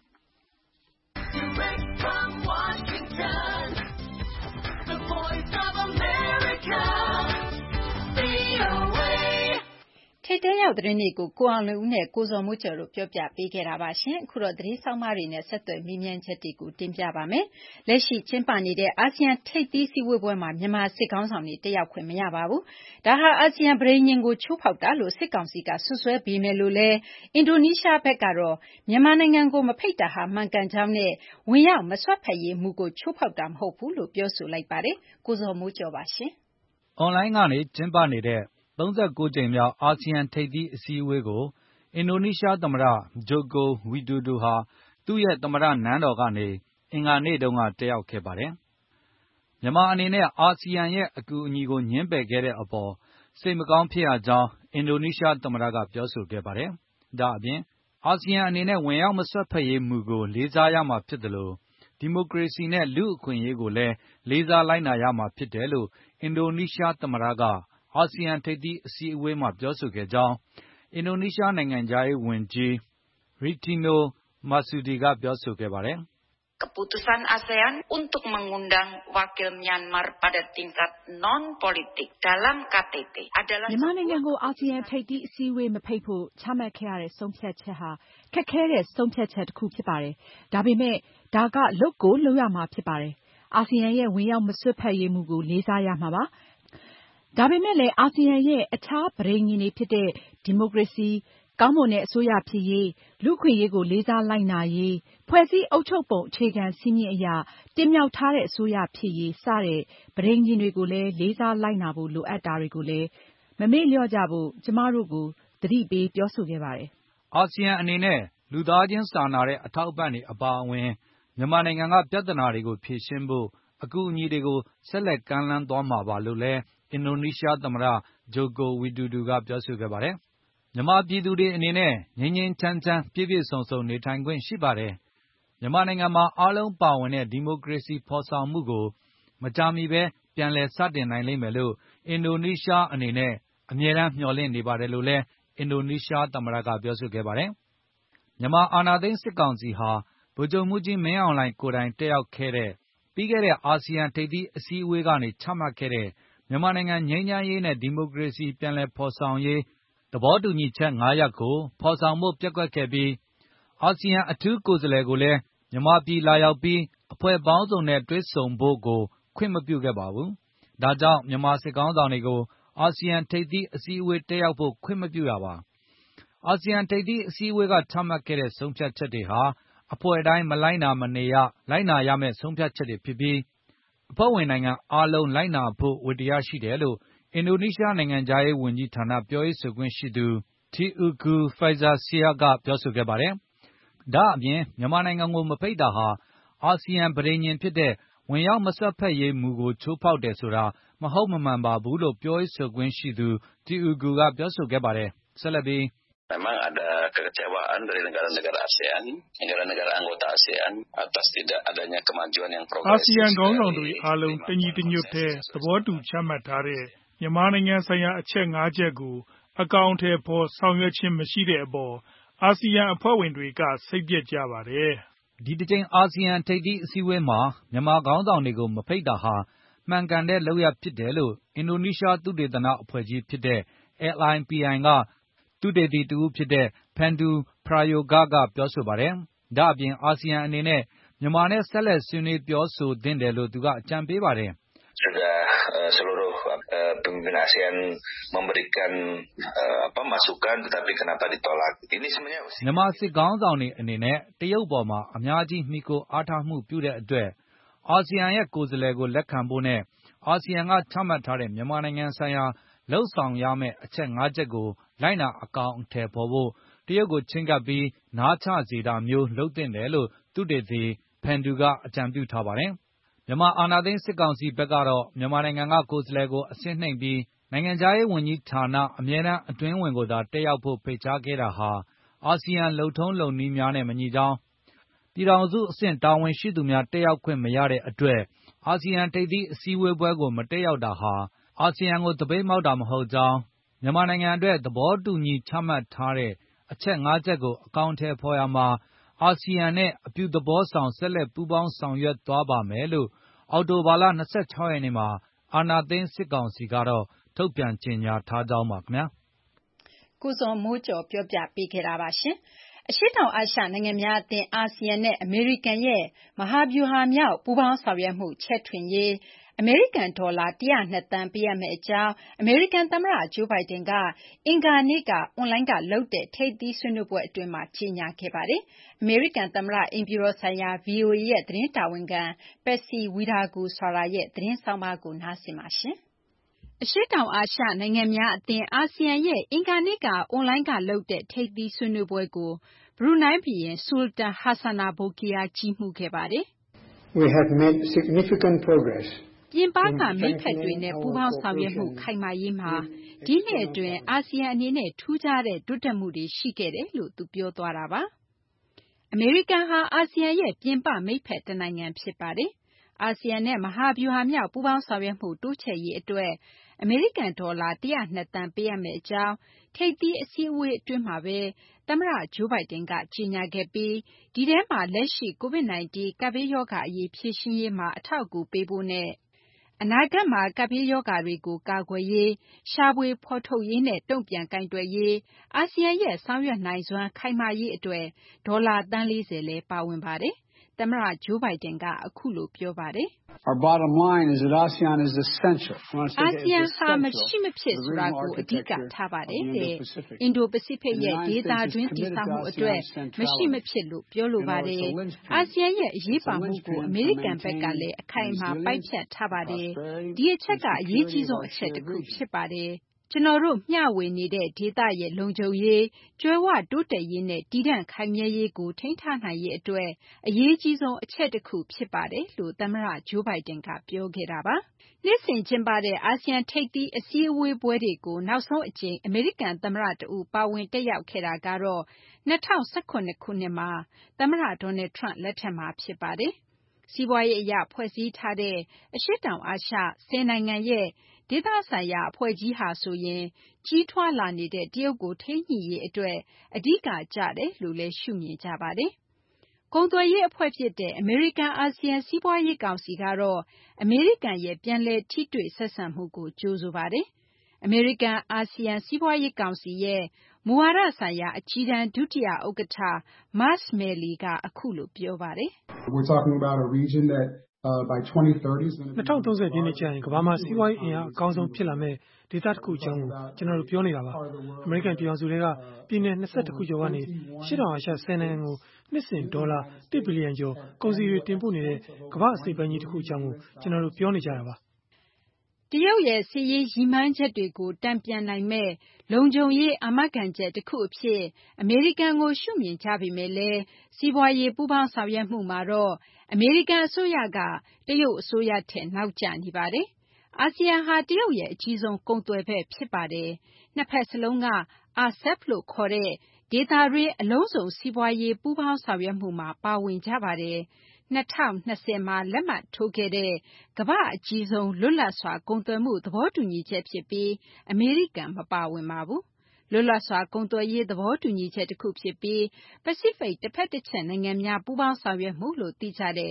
။ထိပ်တန်းရောက်သတင်းတွေကိုကိုအောင်လွင်ဦးနဲ့ကိုဇော်မိုးကျော်တို့ပြောပြပေးခဲ့တာပါ။အခုတော့သတင်းဆောင်းပါးတွေနဲ့ဆက်သွယ်မေးမြန်းချက်တွေကိုတင်ပြပါမယ်။လက်ရှိကျင်းပနေတဲ့အာဆီယံထိပ်သီးစည်းဝေးပွဲမှာမြန်မာစစ်ခေါင်းဆောင်တွေတက်ရောက်ခွင့်မရပါဘူး။ဒါဟာအာဆီယံပဋိညာဉ်ကိုချိုးဖောက်တာလို့စစ်ကောင်စီကစွပ်စွဲပေမယ့်လို့လည်းအင်ဒိုနီးရှားဘက်ကတော့မြန်မာနိုင်ငံကိုမဖိတ်တာဟာမှန်ကန်ကြောင်းနဲ့ဝင်ရောက်မစွက်ဖက်ရေးမူကိုချိုးဖောက်တာမဟုတ်ဘူးလို့ပြောဆိုလိုက်ပါတယ်။ကိုဇော်မိုးကျော်ပါ။အွန်လိုင်းကနေကျင်းပနေတဲ့39 ကြိမ်မြောက်အာဆီယံထိပ်သီးအစည်းအဝေးကိုအင်ဒိုနီးရှားသမ္မတဂျိုကိုဝီဒိုဒိုဟာသူ့ရဲ့သမ္မတနန်းတော်ကနေအင်္ဂါနေ့တုန်းကတက်ရောက်ခဲ့ပါတယ်။မြန်မာအနေနဲ့အာဆီယံရဲ့အကူအညီကိုငြင်းပယ်ခဲ့တဲ့အပေါ်စိတ်မကောင်းဖြစ်ရကြောင်းအင်ဒိုနီးရှားသမ္မတကပြောဆိုခဲ့ပါတယ်။ဒါ့အပြင်အာဆီယံအနေနဲ့ဝင်ရောက်မစွက်ဖက်ရေးမူကိုလေးစားရမှာဖြစ်သလိုဒီမိုကရေစီနဲ့လူ့အခွင့်အရေးကိုလည်းလေးစားလိုက်နာရမှာဖြစ်တယ်လို့အင်ဒိုနီးရှားသမ္မတကအာဆီယံထိပ်သီးအစည်းအဝေးမှာပြောဆိုခဲ့ကြောင်းအင်ဒိုနီးရှားနိုင်ငံခြားရေးဝန်ကြီး Retno Marsudi ကပြောဆိုခဲ့ပါတယ်။ Keputusan ASEAN untuk mengundang wakil Myanmar pada tingkat non-politik dalam KTT adalah မြန်မာနိုင်ငံကိုအာဆီယံထိပ်သီးအစည်းအဝေးမဖိတ်ဖို့ချမှတ်ခဲ့ရတဲ့ဆုံးဖြတ်ချက်ဟာခက်ခဲတဲ့ဆုံးဖြတ်ချက်တစ်ခုဖြစ်ပါတယ်။ဒါပေမဲ့ဒါကလုပ်ကိုလုပ်ရမှာဖြစ်ပါတယ်။အာဆီယံရဲ့ဝင်ရောက်မစွက်ဖက်ရေးမူကိုလေးစားရမှာပါ။ဒါပေမဲ့လည်းအာဆီယံရဲ့အခြားပဋိညာဉ်တွေဖြစ်တဲ့ဒီမိုကရေစီ၊ကောင်းမွန်တဲ့အစိုးရဖြစ်ရေး၊လူ့အခွင့်အရေးကိုလေးစားလိုက်နာရေး၊ဖွဲ့စည်းအုပ်ချုပ်ပုံအခြေခံစည်းမျဉ်းအရတင်မြှောက်ထားတဲ့အစိုးရဖြစ်ရေးစတဲ့ပဋိညာဉ်တွေကိုလည်းလေးစားလိုက်နာဖို့လိုအပ်တာတွေကိုလည်းမမေ့လျော့ကြဖို့ကျမတို့ကိုသတိပေးပြောဆိုခဲ့ပါတယ်။အာဆီယံအနေနဲ့လူသားချင်းစာနာတဲ့အထောက်အပံ့တွေအပါအဝင်မြန်မာနိုင်ငံကပြဿနာတွေကိုဖြေရှင်းဖို့အကူအညီတွေကိုဆက်လက်ကမ်းလှမ်းသွားမှာပါလို့လည်းအင်ဒိုနီးရှားသမ္မတဂျိုကိုဝီဒိုဒိုကပြောဆိုခဲ့ပါတယ်။မြန်မာပြည်သူတွေအနေနဲ့ငြိမ်းငြိမ်းချမ်းချမ်းပြည့်ပြည့်စုံစုံနေထိုင်ခွင့်ရှိပါတယ်။မြန်မာနိုင်ငံမှာအားလုံးပါဝင်တဲ့ဒီမိုကရေစီဖေါ်ဆောင်မှုကိုမကြာမီပဲပြန်လည်စတင်နိုင်လိမ့်မယ်လို့အင်ဒိုနီးရှားအနေနဲ့အမြဲတမ်းမျှော်လင့်နေပါတယ်လို့လည်းအင်ဒိုနီးရှားသမ္မတကပြောဆိုခဲ့ပါတယ်။မြန်မာအာဏာသိမ်းစစ်ကောင်စီဟာဗိုလ်ချုပ်မှူးကြီးမင်းအောင်လှိုင်ကိုယ်တိုင်တက်ရောက်ခဲ့တဲ့ပြီးခဲ့တဲ့အာဆီယံထိပ်သီးအစည်းအဝေးကနေချမှတ်ခဲ့တဲ့မြန်မာနိုင်ငံငြိမ်းချမ်းရေးနဲ့ဒီမိုကရေစီပြန်လည်ဖေါ်ဆောင်ရေးသဘောတူညီချက်5 ရပ်ကိုဖေါ်ဆောင်ဖို့ပျက်ကွက်ခဲ့ပြီးအာဆီယံအထူးကိုယ်စားလှယ်ကိုလည်းမြန်မာပြည်လာရောက်ပြီးအဖွဲ့ပေါင်းစုံနဲ့တွေ့ဆုံဖို့ကိုခွင့်မပြုခဲ့ပါဘူး။ဒါကြောင့်မြန်မာစစ်ခေါင်းဆောင်တွေကိုအာဆီယံထိပ်သီးအစည်းအဝေးတက်ရောက်ဖို့ခွင့်မပြုတာပါ။အာဆီယံထိပ်သီးအစည်းအဝေးကချမှတ်ခဲ့တဲ့ဆုံးဖြတ်ချက်တွေဟာအဖွဲ့တိုင်းမလိုက်နာမနေရလိုက်နာရမယ့်ဆုံးဖြတ်ချက်တွေဖြစ်ပြီးအဖွဲ့ဝင်နိုင်ငံအားလုံးလိုက်နာဖို့ဝတ္တရားရှိတယ်လို့အင်ဒိုနီးရှားနိုင်ငံခြားရေးဝန်ကြီးဌာနပြောရေးဆိုခွင့်ရှိသူ Teuku Faizasyah ကပြောဆိုခဲ့ပါတယ်။ဒါ့အပြင်မြန်မာနိုင်ငံကိုမဖိတ်တာဟာအာဆီယံပဋိညာဉ်ဖြစ်တဲ့ဝင်ရောက်မစွက်ဖက်ရေးမူကိုချိုးဖောက်တယ်ဆိုတာမဟုတ်မမှန်ပါဘူးလို့ပြောရေးဆိုခွင့်ရှိသူ Teuku ကပြောဆိုခဲ့ပါတယ်။ဆက်လက်ပြီး Memang ada kekecewaan dari negara-negara ASEAN, negara-negara anggota ASEAN atas tidak adanya kemajuan yang progresif. အာဆီယံခေါင်းဆောင်တွေအားလုံးတညီတညွတ်တဲ့သဘောတူချမှတ်ထားတဲ့မြန်မာနိုင်ငံဆိုင်ရာအချက် ၅ ချက်ကိုအကောင်အထည်ဖော်ဆောင်ရွက်ခြင်းမရှိတဲ့အပေါ်အာဆီယံအဖွဲ့ဝင်တွေကစိတ်ပျက်ကြပါတယ်။ဒီတစ်ကြိမ်အာဆီယံထိပ်သီးအစည်းအဝေးမှာမြန်မာခေါင်းဆောင်တွေကိုမဖိတ်တာဟာမှန်ကန်တဲ့လုပ်ရပ်ဖြစ်တယ်လို့အင်ဒိုနီးရှားသုတေသနအဖွဲ့ကြီးဖြစ်တဲ့ LIPI ကသုတေသီတဦးဖြစ်တဲ့ Pandu Prayoga ကပြောဆိုပါတယ်။ဒါ့အပြင်အာဆီယံအနေနဲ့မြန်မာနဲ့ဆက်လက်ဆွေးနွေးပြောဆိုသင့်တယ်လို့သူကအကြံပေးပါတယ်။ Sudah seluruh pemimpin ASEAN memberikan masukan tetapi kenapa ditolak? Ini sebenarnya မြန်မာစစ်ခေါင်းဆောင်တွေအနေနဲ့တရုတ်ပေါ်မှာအများကြီးမှီခိုအားထားမှုပြုတဲ့အတွက်အာဆီယံရဲ့ကိုယ်စားလှယ်ကိုလက်ခံဖို့နဲ့အာဆီယံကချမှတ်ထားတဲ့မြန်မာနိုင်ငံဆိုင်ရာလှုပ်ဆောင်ရမယ့်အချက် ၅ ချက်ကိုလိုက်နာအကောင်အထည်ဖော်ဖို့တရုတ်ကိုချဉ်းကပ်ပြီးနားချစေတာမျိုးလုပ်သင့်တယ်လို့သုတေသီ Pandu ကအကြံပြုထားပါတယ်။မြန်မာအာဏာသိမ်းစစ်ကောင်စီဘက်ကတော့မြန်မာနိုင်ငံကကိုယ်စားလှယ်ကိုအဆင့်နှိမ်ပြီးနိုင်ငံခြားရေးဝန်ကြီးဌာနအမြဲတမ်းအတွင်းဝန်ကိုသာတက်ရောက်ဖို့ဖိတ်ကြားခဲ့တာဟာအာဆီယံလုပ်ထုံးလုပ်နည်းများနဲ့မညီကြောင်းပြည်ထောင်စုအဆင့်တာဝန်ရှိသူများတက်ရောက်ခွင့်မရတဲ့အတွက်အာဆီယံထိပ်သီးအစည်းအဝေးပွဲကိုမတက်ရောက်တာဟာအာဆီယံကိုသပိတ်မှောက်တာမဟုတ်ကြောင်းမြန်မာနိုင်ငံအတွက်သဘောတူညီချမှတ်ထားတဲ့အချက် ၅ ချက်ကိုအကောင်အထည်ဖော်ရာမှာအာဆီယံနဲ့အပြုသဘောဆောင်ဆက်လက်ပူးပေါင်းဆောင်ရွက်သွားပါမယ်လို့အောက်တိုဘာလ ၂၆ ရက်နေ့မှာအာဏာသိမ်းစစ်ကောင်စီကတော့ထုတ်ပြန်ကြေညာထားကြောင်းပါခင်ဗျာ။ကိုဇော်မိုးကျော်ပြောပြပေးခဲ့တာပါရှင်။အရှေ့တောင်အာရှနိုင်ငံများအသင်းအာဆီယံနဲ့အမေရိကန်ရဲ့မဟာဗျူဟာမြောက်ပူးပေါင်းဆောင်ရွက်မှုချဲ့ထွင်ရေးအမေရိကန်ဒေါ်လာ102 သန်းပေးအပ်မယ့်အကြောင်းအမေရိကန်သမ္မတဂျိုးဘိုင်ဒန်ကအင်္ဂါနေ့ကအွန်လိုင်းကလုပ်တဲ့ထိပ်သီးဆွေးနွေးပွဲအတွင်းမှာကြေညာခဲ့ပါတယ်။အမေရိကန်သမ္မတအိမ်ဖြူတော်ဆိုင်ရာ VOA ရဲ့သတင်းတာဝန်ခံ Patsy Widakuswara ရဲ့သတင်းဆောင်းပါးကိုနားဆင်ပါရှင်။အရှေ့တောင်အာရှနိုင်ငံများအသင်းအာဆီယံရဲ့အင်္ဂါနေ့ကအွန်လိုင်းကလုပ်တဲ့ထိပ်သီးဆွေးနွေးပွဲကိုဘရူနိုင်းဘုရင် Sultan Hassanal Bolkiah ကြီးမှူးခဲ့ပါတယ်။ We have made significant progress. ပြင်ပကမိတ်ဖက်တွေနဲ့ပူးပေါင်းဆောင်ရွက်မှုခိုင်မာရေးမှာဒီနှစ်အတွင်းအာဆီယံအနေနဲ့ထူးခြားတဲ့တိုးတက်မှုတွေရှိခဲ့တယ်လို့သူပြောသွားတာပါ။အမေရိကန်ဟာအာဆီယံရဲ့ပြင်ပမိတ်ဖက်တနိုင်ငံဖြစ်ပါတယ်။အာဆီယံနဲ့မဟာဗျူဟာမြောက်ပူးပေါင်းဆောင်ရွက်မှုတိုးချဲ့ရေးအတွက်အမေရိကန်ဒေါ်လာ102 သန်းပေးအပ်မယ့်အကြောင်းထိပ်သီးအစည်းအဝေးအတွင်းမှာပဲသမ္မတဂျိုးဘိုင်ဒန်ကကြေညာခဲ့ပြီးဒီထဲမှာလက်ရှိ COVID-19 ကပ်ဘေးရောဂါအရေးဖြေရှင်းရေးမှာအထောက်အကူပေးဖို့နဲ့အနာဂတ်မှာကပ်ဘေးရောဂါတွေကိုကာကွယ်ရေးရှာဖွေဖော်ထုတ်ရေးနဲ့တုံ့ပြန်ကိုင်တွယ်ရေးအာဆီယံရဲ့ဆောင်ရွက်နိုင်စွမ်းခိုင်မာရေးအတွက်ဒေါ်လာသန်း40လည်းပါဝင်ပါတယ်။သမ္မတဂျိုးဘိုင်ဒန်ကအခုလိုပြောပါတယ်။ Our bottom line is that ASEAN is essential. အာဆီယံဟာမရှိမဖြစ်ဆိုတာကိုအဓိကထားပါတယ်တဲ့အင်ဒိုပစိဖိတ်ရဲ့ဒေသတွင်းတည်ဆောက်မှုအတွက်မရှိမဖြစ်လို့ပြောလိုပါတယ်အာဆီယံရဲ့အရေးပါမှုကိုအမေရိကန်ဘက်ကလည်းအခိုင်အမာပိုက်ဖြတ်ထားပါတယ်ဒီအချက်ကအရေးကြီးဆုံးအချက်တစ်ခုဖြစ်ပါတယ်ကျွန်တော်တို့မျှဝေနေတဲ့ဒေသရဲ့လုံခြုံရေးကြွယ်ဝတိုးတက်ရေးနဲ့တည်တံ့ခိုင်မြဲရေးကိုထိန်းထားနိုင်ရေးအတွက်အရေးကြီးဆုံးအချက်တစ်ခုဖြစ်ပါတယ်လို့သမ္မတဂျိုးဘိုင်ဒန်ကပြောခဲ့တာပါနှစ်စဉ်ကျင်းပတဲ့အာဆီယံထိပ်သီးအစည်းအဝေးပွဲတွေကိုနောက်ဆုံးအကြိမ်အမေရိကန်သမ္မတတဦးပါဝင်တက်ရောက်ခဲ့တာကတော့2019ခုနှစ်မှာသမ္မတဒေါ်နယ်ထရန့်လက်ထက်မှာဖြစ်ပါတယ်စီးပွားရေးအရဖွဲ့စည်းထားတဲ့အရှေ့တောင်အာရှ10နိုင်ငံရဲ့ဒေသဆိုင်ရာအဖွဲ့ကြီးဟာဆိုရင်ကြီးထွားလာနေတဲ့တရုတ်ကိုထိန်းညှိရေးအတွက်အဓိကကျတယ်လို့လည်းရှုမြင်ကြပါတယ်။ကုန်သွယ်ရေးအဖွဲ့ဖြစ်တဲ့အမေရိကန်အာဆီယံစီးပွားရေးကောင်စီကတော့အမေရိကန်ရဲ့ပြန်လည်ထိတွေ့ဆက်ဆံမှုကိုကြိုဆိုပါတယ်။အမေရိကန်အာဆီယံစီးပွားရေးကောင်စီရဲ့မူဝါဒဆိုင်ရာအကြီးတန်းဒုတိယဥက္ကဋ္ဌ Mark Milley ကအခုလိုပြောပါတယ်။ We're talking about a region that by 2030 is going to be 2030 ပြည့်နှစ်ကျရင်ကမ္ဘာမှာစီးပွားရေးအင်အားအကောင်းဆုံးဖြစ်လာမဲ့ဒေသတစ်ခုအကြောင်းကိုကျွန်တော်တို့ပြောနေတာပါအမေရိကန်ပြည်ထောင်စုတွေကပြည်내22ခုကျော်ကနေရှစ်တောင်အာရှ10နိုင်ငံကိုနှစ်စဉ်ဒေါ်လာ1ဘီလီယံကျော်ကုန်စည်တွေတင်ပို့နေတဲ့ကမ္ဘာအစိပ်ပိုင်းကြီးတစ်ခုအကြောင်းကိုကျွန်တော်တို့ပြောနေကြတာပါတရုတ်ရဲ့စီးရေးရည်မှန်းချက်တွေကိုတံပြန်နိုင်မဲ့လုံခြုံရေးအာမခံချက်တစ်ခုအဖြစ်အမေရိကန်ကိုရှုမြင်ကြပေမဲ့လည်းစီးပွားရေးပူးပေါင်းဆောင်ရွက်မှုမှာတော့အမေရိကန်အစိုးရကတရုတ်အစိုးရထက်နောက်ကျနေပါတယ်။အာဆီယံဟာတရုတ်ရဲ့အကြီးဆုံးကုန်သွယ်ဘက်ဖြစ်ပါတယ်။နှစ်ဖက်စလုံးက RCEP လို့ခေါ်တဲ့ဒေသတွင်းအလုံးစုံစီးပွားရေးပူးပေါင်းဆောင်ရွက်မှုမှာပါဝင်ကြပါတယ်။2020မှာလက်မှတ်ထိုးခဲ့တဲ့ကမ္ဘာ့အကြီးဆုံးလွတ်လပ်စွာကုန်သွယ်မှုသဘောတူညီချက်ဖြစ်ပြီးအမေရိကန်မပါဝင်ပါဘူး။လွတ်လပ်စွာကုန်သွယ်ရေးသဘောတူညီချက်တစ်ခုဖြစ်ပြီးပစိဖိတ်တစ်ဖက်တစ်ချက်နိုင်ငံများပူးပေါင်းဆောင်ရွက်မှုလို့သိကြတဲ့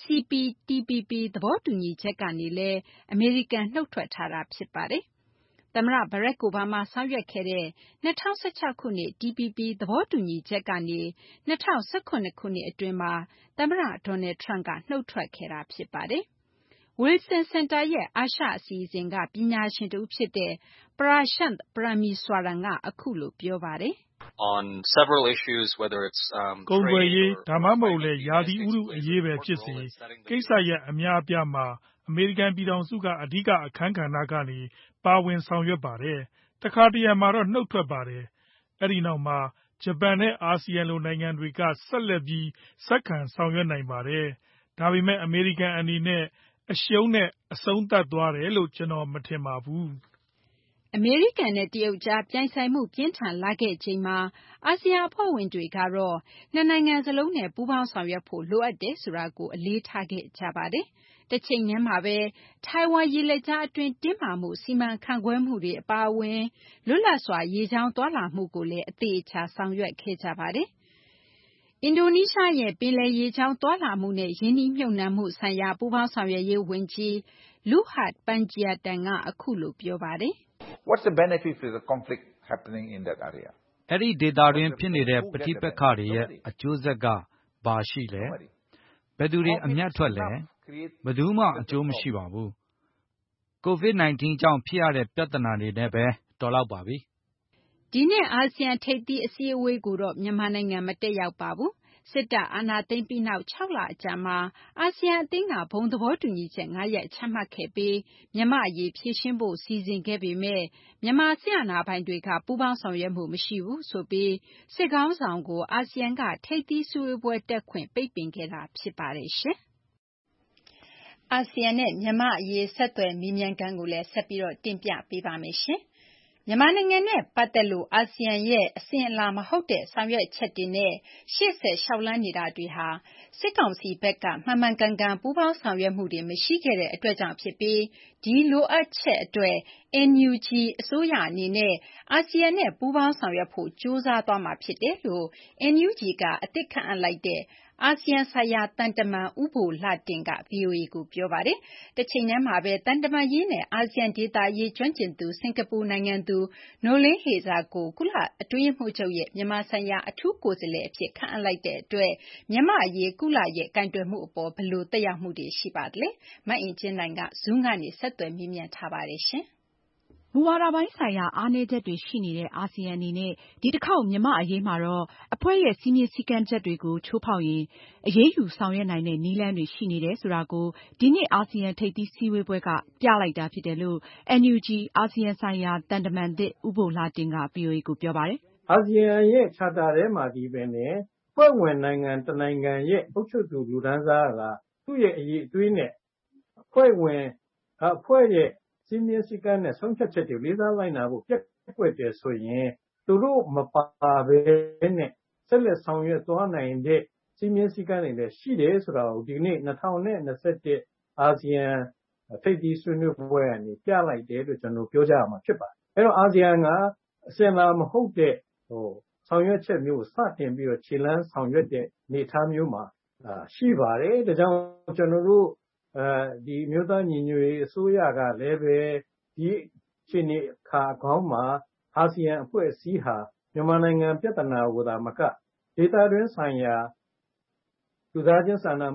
CPTPP သဘောတူညီချက်ကနေလည်းအမေရိကန်နှုတ်ထွက်ထားတာဖြစ်ပါတယ်။သမ္မတဘရက်အိုဘားမားဆောင်ရွက်ခဲ့တဲ့2016ခုနှစ် TPP သဘောတူညီချက်ကနေ2018ခုနှစ်အတွင်းမှာသမ္မတဒေါ်နယ်ထရန့်ကနှုတ်ထွက်ခဲ့တာဖြစ်ပါတယ်။ Wilson Center ရဲ့အာရှအစီအစဉ်ကပညာရှင်တူဖြစ်တဲ့ Prashant Parameswaran ကအခုလိုပြောပါတယ်။ On several issues whether it's ကုန်သွယ်ရေးဒါမှမဟုတ်လေရာသီဥတုအရေးပဲဖြစ်စေကိစ္စရပ်အများအပြားမှာအမေရိကန်ပြည်ထောင်စုကအဓိကအခန်းကဏ္ဍကနေပါဝင်ဆောင်ရွက်ပါတယ်။တခါတရံမှာတော့နှုတ်ထွက်ပါတယ်။အဲ့ဒီနောက်မှာဂျပန်နဲ့အာဆီယံလိုနိုင်ငံတွေကဆက်လက်ပြီးဆက်ခံဆောင်ရွက်နိုင်ပါတယ်။ဒါပေမဲ့အမေရိကန်အနေနဲ့အရှုံးနဲ့အဆုံးသတ်သွားတယ်လို့ကျွန်တော်မထင်ပါဘူး။အမေရိကန်နဲ့တရုတ်ကြားပြိုင်ဆိုင်မှုပြင်းထန်လာခဲ့ချိန်မှာအာဆီယံအဖွဲ့ဝင်တွေကတော့နှစ်နိုင်ငံစလုံးနဲ့ပူးပေါင်းဆောင်ရွက်ဖို့လိုအပ်တယ်ဆိုတာကိုအလေးထားခဲ့ကြပါတယ်။တစ်ချိန်တည်းမှာပဲထိုင်ဝမ်ရေလက်ကြားအတွင်းတင်းမာမှုစီမံခန့်ခွဲမှုတွေအပါအဝင်လွတ်လပ်စွာရေကြောင်းသွားလာမှုကိုလည်းအသေးအချာဆောင်ရွက်ခဲ့ကြပါတယ်။အင်ဒိုနီးရှားရဲ့ပင်လယ်ရေကြောင်းသွားလာမှုနဲ့ယင်းနှိမ့်မြှုပ်နှံမှုဆိုင်ရာပူးပေါင်းဆောင်ရွက်ရေးဝန်ကြီး Luhut Panjaitan ကအခုလိုပြောပါတယ်။ What's the benefit to the conflict happening in that area? အဲ့ဒီဒေသတွင်းဖြစ်နေတဲ့ပဋိပက္ခတွေရဲ့အကျိုးဆက်ကဘာရှိလဲ။ဘယ်သူတွေအမြတ်ထွက်လဲ။ဘယ်သူမှအကျိုးမရှိပါဘူး။ COVID-19 ကြောင့်ဖြစ်ရတဲ့ပြဿနာတွေနဲ့ပဲတော်လောက်ပါပြီ။ဒီနှစ်အာဆီယံထိပ်သီးအစည်းအဝေးကိုတော့မြန်မာနိုင်ငံမတက်ရောက်ပါဘူး။စစ်တပ်အာဏာသိမ်းပြီးနောက်6လအကြာမှာအာဆီယံအသင်းကဘုံသဘောတူညီချက်9ရပ်ချမှတ်ခဲ့ပြီးမြန်မာအရေးဖြေရှင်းဖို့စီစဉ်ခဲ့ပေမဲ့မြန်မာစစ်အာဏာပိုင်တွေကပူးပေါင်းဆောင်ရွက်မှုမရှိဘူးဆိုပြီးစစ်ခေါင်းဆောင်ကိုအာဆီယံကထိပ်သီးစည်းဝေးပွဲတက်ခွင့်ပိတ်ပင်ခဲ့တာဖြစ်ပါတယ်ရှင်။အာဆီယံနဲ့မြန်မာအရေးဆက်သွယ်မေးမြန်းခန်းကိုလည်းဆက်ပြီးတင်ပြပေးပါမယ်ရှင်။မြန်မာနိုင်ငံနဲ့ပတ်သက်လို့အာဆီယံရဲ့အစဉ်အလာမဟုတ်တဲ့ဆောင်ရွက်ချက်တွေနဲ့ရှေ့ဆက်လျှောက်လှမ်းနေတာတွေဟာစစ်ကောင်စီဘက်ကမှန်မှန်ကန်ကန်ပူးပေါင်းဆောင်ရွက်မှုတွေမရှိခဲ့တဲ့အတွက်ကြောင့်ဖြစ်ပြီးဒီလိုအပ်ချက်အတွက် NUG အစိုးရအနေနဲ့အာဆီယံနဲ့ပူးပေါင်းဆောင်ရွက်ဖို့ကြိုးစားသွားမှာဖြစ်တယ်လို့ NUG ကအသစ်ခန့်အပ်လိုက်တဲ့အာဆီယံဆိုင်ရာသံတမန်ဦးဘိုလှတင့်က VOA ကိုပြောပါတယ်။တစ်ချိန်တည်းမှာပဲသံတမန်ရေးနဲ့အာဆီယံဒေသရေးကျွမ်းကျင်သူစင်ကာပူနိုင်ငံသူ Noeleen Heyzer ကိုကုလအတွင်းရေးမှူးချုပ်ရဲ့မြန်မာဆိုင်ရာအထူးကိုယ်စားလှယ်အဖြစ်ခန့်အပ်လိုက်တဲ့အတွက်မြန်မာအရေးကုလရဲ့ကိုင်တွယ်မှုအပေါ်ဘယ်လိုသက်ရောက်မှုတွေရှိပါသလဲ။မအင်ကြင်းနိုင်က Zoom ကနေဆက်သွယ်မေးမြန်းထားပါတယ်ရှင်။မူဝါဒပိုင်းဆိုင်ရာအားနည်းချက်တွေရှိနေတဲ့အာဆီယံအနေနဲ့ဒီတစ်ခေါက်မြန်မာအရေးမှာတော့အဖွဲ့ရဲ့စည်းမျဉ်းစည်းကမ်းချက်တွေကိုချိုးဖောက်ရင်အရေးယူဆောင်ရွက်နိုင်တဲ့နည်းလမ်းတွေရှိနေတယ်ဆိုတာကိုဒီနှစ်အာဆီယံထိပ်သီးစည်းဝေးပွဲကပြလိုက်တာဖြစ်တယ်လို့ NUG အာဆီယံဆိုင်ရာသံတမန်သစ်ဦးဘိုလှတင့်က VOA ကိုပြောပါတယ်။အာဆီယံရဲ့ charter ထဲမှာဒီပဲနဲ့ဖွဲ့ဝင်နိုင်ငံတစ်နိုင်ငံရဲ့အုပ်ချုပ်သူလူတန်းစားကသူ့ရဲ့အရေးအသွေးနဲ့အဖွဲ့ရဲ့စည်းမျဉ်းစည်းကမ်းနဲ့ဆုံးဖြတ်ချက်တွေလေးစားလိုက်နာဖို့ပြက်ကွက်တယ်ဆိုရင်သူတို့မပါဘဲနဲ့ဆက်လက်ဆောင်ရွက်သွားနိုင်တဲ့စည်းမျဉ်းစည်းကမ်းတွေလည်းရှိတယ်ဆိုတာကိုဒီနေ့2021အာဆီယံထိပ်သီးဆွေးနွေးပွဲကနေပြလိုက်တယ်လို့ကျွန်တော်ပြောကြရမှာဖြစ်ပါတယ်။အဲတော့အာဆီယံကအစင်လာမဟုတ်တဲ့ဆောင်ရွက်ချက်မျိုးစတင်ပြီးတော့ခြေလှမ်းဆောင်ရွက်တဲ့အနေအထားမျိုးမှာရှိပါတယ်။ဒါကြောင့်ကျွန်တော်တို့ဒီမြို့သားညီညွတ်ရေးအစိုးရကလည်းပဲဒီအခြေအနေခါကောင်းမှာအာဆီယံအဖွဲ့အစည်းဟာမြန်မာနိုင်ငံပြဿနာကိုသာမကဒေသတွင်းဆိုင်ရာလူသားချင်းစာနာမှု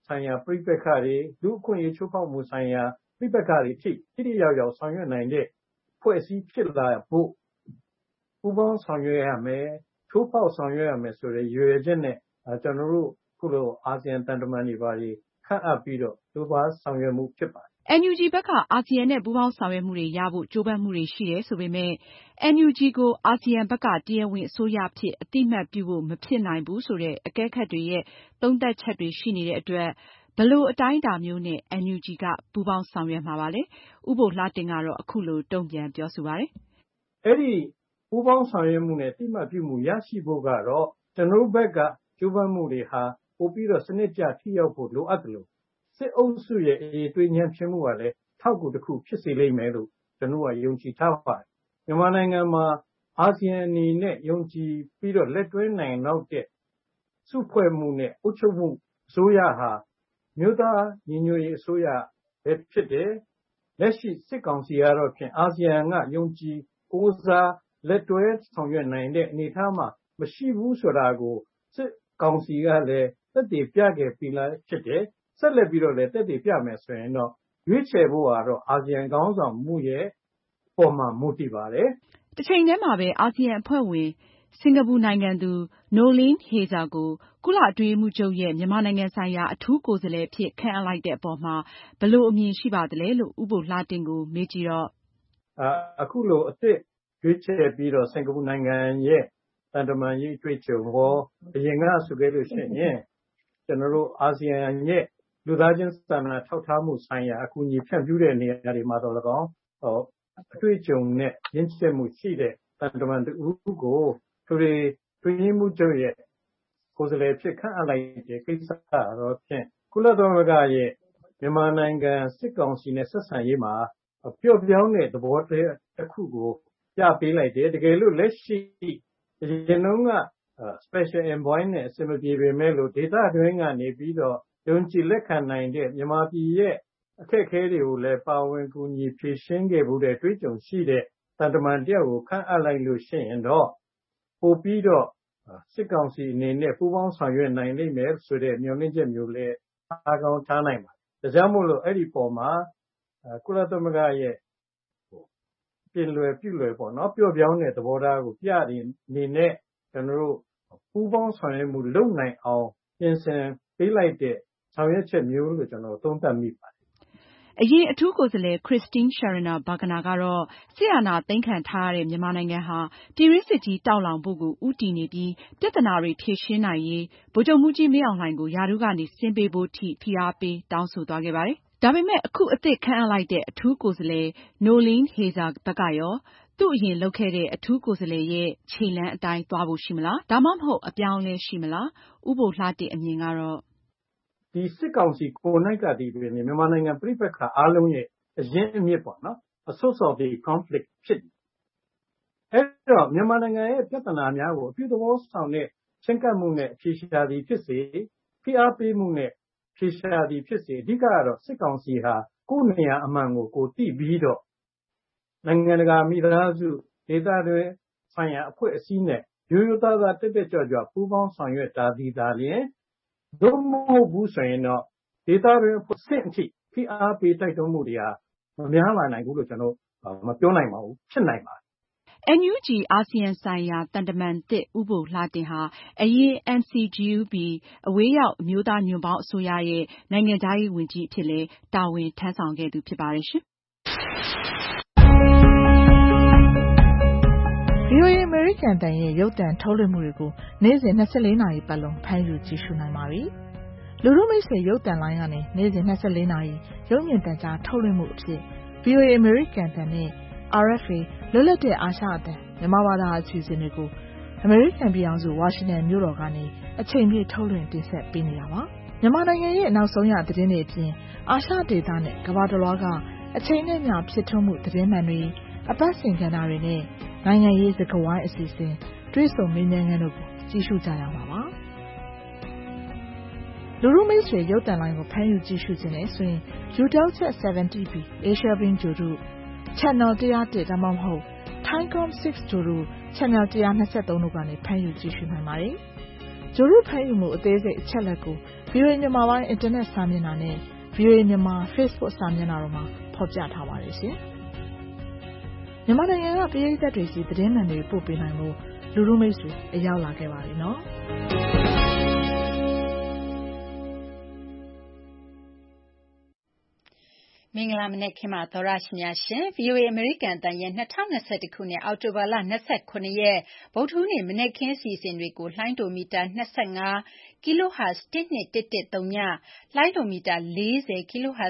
ဆိုင်ရာပြိပက္ခတွေလူအခွင့်အရေးချိုးဖောက်မှုဆိုင်ရာပြိပက္ခတွေထိထိရောက်ရောက်ဆောင်ရွက်နိုင်တဲ့ဖွဲ့စည်းဖြစ်လာဖို့ပူးပေါင်းဆောင်ရွက်ရမယ်ထိုးဖောက်ဆောင်ရွက်ရမယ်ဆိုတဲ့ရည်ရွယ်ချက်နဲ့ကျွန်တော်တို့ခုလိုအာဆီယံတန်တမန်တွေပါခန့်အပ်ပြီးတော့ဒုပါဆောင်ရွက်မှုဖြစ်ပါတယ် NUG ဘက်ကအာဆီယံနဲ့ပူးပေါင်းဆောင်ရွက်မှုတွေရဖို့ကြိုးပမ်းမှုတွေရှိတယ်ဆိုပေမဲ့ NUG ကိုအာဆီယံဘက်ကတရားဝင်အစိုးရဖြစ်အသိမှတ်ပြုဖို့မဖြစ်နိုင်ဘူးဆိုတဲ့အကဲခတ်တွေရဲ့သုံးသပ်ချက်တွေရှိနေတဲ့အတွက်ဘယ်လိုအတိုင်းအတာမျိုးနဲ့ NUG ကပူးပေါင်းဆောင်ရွက်မှာပါလဲ။ဥပိုလ်လှတင်ကတော့အခုလိုတုံ့ပြန်ပြောဆိုပါတယ်။အဲ့ဒီပူးပေါင်းဆောင်ရွက်မှုနဲ့အသိမှတ်ပြုမှုရရှိဖို့ကတော့ကျွန်တော်တို့ဘက်ကကြိုးပမ်းမှုတွေဟာပိုပြီးတော့စနစ်ကျထိရောက်ဖို့လိုအပ်တယ်လို့စစ်အုပ်စုရဲ့အရေးသွေးညံ့ဖျင်းမှုကလည်းထောက်ကူတစ်ခုဖြစ်စေလိမ့်မယ်လို့ကျွန်တော်ကယုံကြည်ထားပါတယ်။မြန်မာနိုင်ငံမှာအာဆီယံအနေနဲ့ယုံကြည်ပြီးတော့လက်တွဲနိုင်တော့တဲ့စုဖွဲ့မှုနဲ့အုပ်ချုပ်မှုအစိုးရဟာမြို့သားညီညွတ်ရေးအစိုးရပဲဖြစ်တယ်။လက်ရှိစစ်ကောင်စီကတော့ဖြင့်အာဆီယံကယုံကြည်ကိုးစားလက်တွဲဆောင်ရွက်နိုင်တဲ့အနေအထားမှာမရှိဘူးဆိုတာကိုစစ်ကောင်စီကလည်းသက်သေပြခဲ့ပြီးလားဖြစ်တယ်။ဆက်လက်ပြီးတော့လည်းသက်သေပြမယ်ဆိုရင်တော့ရွေးချယ်ဖို့ကတော့အာဆီယံခေါင်းဆောင်မှုရဲ့ပေါ်မှာမူတည်ပါတယ်။တစ်ချိန်တည်းမှာပဲအာဆီယံအဖွဲ့ဝင်စင်ကာပူနိုင်ငံသူ Noeleen Heyzer ကိုကုလအတွင်းရေးမှူးချုပ်ရဲ့မြန်မာနိုင်ငံဆိုင်ရာအထူးကိုယ်စားလှယ်အဖြစ်ခန့်အပ်လိုက်တဲ့အပေါ်မှာဘယ်လိုအမြင်ရှိပါသလဲလို့ဥပိုလ်လှတင်ကိုမေးကြည့်တော့အခုလိုအသစ်ရွေးချယ်ပြီးတော့စင်ကာပူနိုင်ငံရဲ့တန်တမာရေးအတွေ့အကြုံဟောအရင်ကဆိုခဲ့လို့ရှိရင်ကျွန်တော်တို့အာဆီယံရဲ့လူသားချင်းစာနာထောက်ထားမှုဆိုင်ရာအကူအညီဖြန့်ဖြူးတဲ့နေရာတွေမှာတော့၎င်းအတွေ့အကြုံနဲ့ရင်းချက်မှုရှိတဲ့တန်တမန်တူကိုသူတွေတွင်းမှုချုပ်ရဲ့ကိုယ်စားလှယ်ဖြစ်ခန့်အပ်လိုက်တဲ့ကိစ္စတော့ဖြင့်ကုလသမဂ္ဂရဲ့မြန်မာနိုင်ငံစစ်ကောင်စီနဲ့ဆက်ဆံရေးမှာပျော့ပြောင်းတဲ့သဘောတစ်ခုကိုပြပေးလိုက်တယ်တကယ်လို့လက်ရှိအရင်တုန်းက special envoy နဲ့အစမပြေပေမဲ့လို့ဒေသတွင်းကနေပြီးတော့ယုံကြည်လက်ခံနိုင်တဲ့မြန်မာပြည်ရဲ့အခက်အခဲတွေကိုလည်းပါဝင်ကူညီဖြေရှင်းခဲ့မှုတဲ့တွေးကြုံရှိတဲ့တန်တမန်တယောက်ကိုခန့်အပ်လိုက်လို့ရှိရင်တော့ပို့ပြီးတော့စစ်ကောင်စီအနေနဲ့ပူးပေါင်းဆောင်ရွက်နိုင်လိမ့်မယ်ဆိုတဲ့မျှော်လင့်ချက်မျိုးလည်းအားကောင်းထားနိုင်ပါတယ်။ဒါကြောင့်မို့လို့အဲ့ဒီပေါ်မှာကုလသမဂ္ဂရဲ့ပြင်လွယ်ပြုလွယ်ပေါ့နော်ပျော့ပြောင်းတဲ့သဘောထားကိုပြတဲ့အနေနဲ့ကျွန်တော်တို့ပူးပေါင်းဆောင်ရွက်မှုလုပ်နိုင်အောင်ပြင်ဆင်ပေးလိုက်တဲ့ဆောင်ရွက်ချက်မျိုးလို့ကျွန်တော်သုံးသပ်မိပါတယ်။အရင်အထူးကိုယ်စားလှယ် Christine Schraner Burgener ကတော့စစ်အာဏာသိမ်းခံထားရတဲ့မြန်မာနိုင်ငံဟာပြည်တွင်းစစ်ကြီးတောက်လောင်ဖို့ကိုဦးတည်နေပြီးပြဿနာတွေဖြေရှင်းနိုင်ရေးဗိုလ်ချုပ်မှူးကြီးမင်းအောင်လှိုင်ကိုရာထူးကနေဆင်းပေးဖို့ထိဖိအားပေးတောင်းဆိုသွားခဲ့ပါတယ်။ဒါပေမဲ့အခုအသစ်ခန့်အပ်လိုက်တဲ့အထူးကိုယ်စားလှယ် Noeleen Heyzer ဘက်ကရောသူ့အရင်လုပ်ခဲ့တဲ့အထူးကိုယ်စားလှယ်ရဲ့ခြေလှမ်းအတိုင်းသွားဖို့ရှိမလားဒါမှမဟုတ်အပြောင်းအလဲရှိမလားဥပိုလ်လှတင်အမြင်ကတော့ဒီစစ်ကောင်စီကိုယ်၌ကတည်းကမြန်မာနိုင်ငံပြည်ပခါအားလုံးရဲ့အရင်းအမြစ်ပေါ့နော်အဆုတ်စော်တဲ့ conflict ဖြစ်အဲ့တော့မြန်မာနိုင်ငံရဲ့ပြဿနာများကိုအပြုသဘောဆောင်တဲ့ချင်းကပ်မှုနဲ့ဖြေရှာသည်ဖြစ်စေဖိအားပေးမှုနဲ့ဖြေရှာသည်ဖြစ်စေအဓိကကတော့စစ်ကောင်စီဟာကိုယ်နေရာအမှန်ကိုသိပြီးတော့နိုင်ငံတကာမိသားစုဒေသတွေဆိုင်ရာအဖွဲ့အစည်းနဲ့ရိုးရိုးသားသားတက်တက်ကြွကြွပူးပေါင်းဆောင်ရွက်တာဒီသာလျှင်ဒုမဟုတ်ဘူးဆိုရင်တော့ဒေသတွင်းအဆင့်အထိဖိအားပေးတိုက်တွန်းမှုတွေဟာမများလာနိုင်ဘူးလို့ကျွန်တော်မပြောနိုင်ပါဘူးဖြစ်နိုင်ပါတယ်။ NUG အာဆီယံဆိုင်ရာတန်တမန်သစ်ဥပိုလ်လှတင်ဟာအရင် NCGUB အဝေးရောက်အမျိုးသားညွန့်ပေါင်းအစိုးရရဲ့နိုင်ငံခြားရေးဝန်ကြီးအဖြစ်လည်းတာဝန်ထမ်းဆောင်ခဲ့သူဖြစ်ပါတယ်ရှင်။ VOA အမေရိကန်အသံရဲ့ရုပ်သံထုတ်လွှင့်မှုတွေကိုနေ့စဉ်24နာရီပတ်လုံးဖမ်းယူကြည့်ရှုနိုင်ပါပြီ။လူထုမိတ်ဆွေရုပ်သံလိုင်းကနေနေ့စဉ်24နာရီရုပ်မြင်သံကြားထုတ်လွှင့်မှုအဖြစ် VOA အမေရိကန်အသံနဲ့ RFA လွတ်လပ်တဲ့အာရှအသံမြန်မာဘာသာအစီအစဉ်တွေကိုအမေရိကန်ပြည်ထောင်စုဝါရှင်တန်မြို့တော်ကနေအချိန်ပြည့်ထုတ်လွှင့်တင်ဆက်ပေးနေတာပါ။မြန်မာနိုင်ငံရဲ့နောက်ဆုံးရသတင်းတွေအပြင်အာရှဒေသနဲ့ကမ္ဘာတစ်လွှားကအချိန်နဲ့မျှဖြစ်ထွန်းမှုသတင်းမှန်တွေအပတ်စဉ်ကဏ္ဍတွေနဲ့နိုင်ငံရေးစကားဝိုင်းအစီအစဉ်တွေ့ဆုံမေးမြန်းခန်းတို့ကိုကြည့်ရှုကြရမှာပါ။လူထုမိတ်ဆွေရုပ်သံလိုင်းကိုဖမ်းယူကြည့်ရှုခြင်းနဲ့ဆိုရင် UW 70B Asia Bin Jodu Channel 101ဒါမှမဟုတ် Thaicom 6 Jodu Channel 123တို့ကနေဖမ်းယူကြည့်ရှုနိုင်ပါတယ်။ Jodu ဖမ်းယူမှုအသေးစိတ်အချက်လက်ကို VOA မြန်မာပိုင်းအင်တာနက်စာမျက်နှာနဲ့ VOA မြန်မာ Facebook စာမျက်နှာတို့မှာဖော်ပြထားပါတယ်ရှင်။မြန်မာနိုင်ငံကပရိသတ်တွေစီသတင်းမှန်တွေပို့ပေးနိုင်ဖို့လူလူမိတ်ဆွေအရောက်လာခဲ့ပါပြီနော်။မင်္ဂလာမနက်ခင်းပါသောရရှိများရှင် VOA အမေရိကန်တန်ရဲ့2021ခုနှစ်အောက်တိုဘာလ29ရက်ဗုဒ္ဓဟူးနေ့မနက်ခင်းစီစဉ်တွေကိုလှိုင်းဒိုမီတာ25 kHz 121139လှိုင်းဒိုမီတာ40 kHz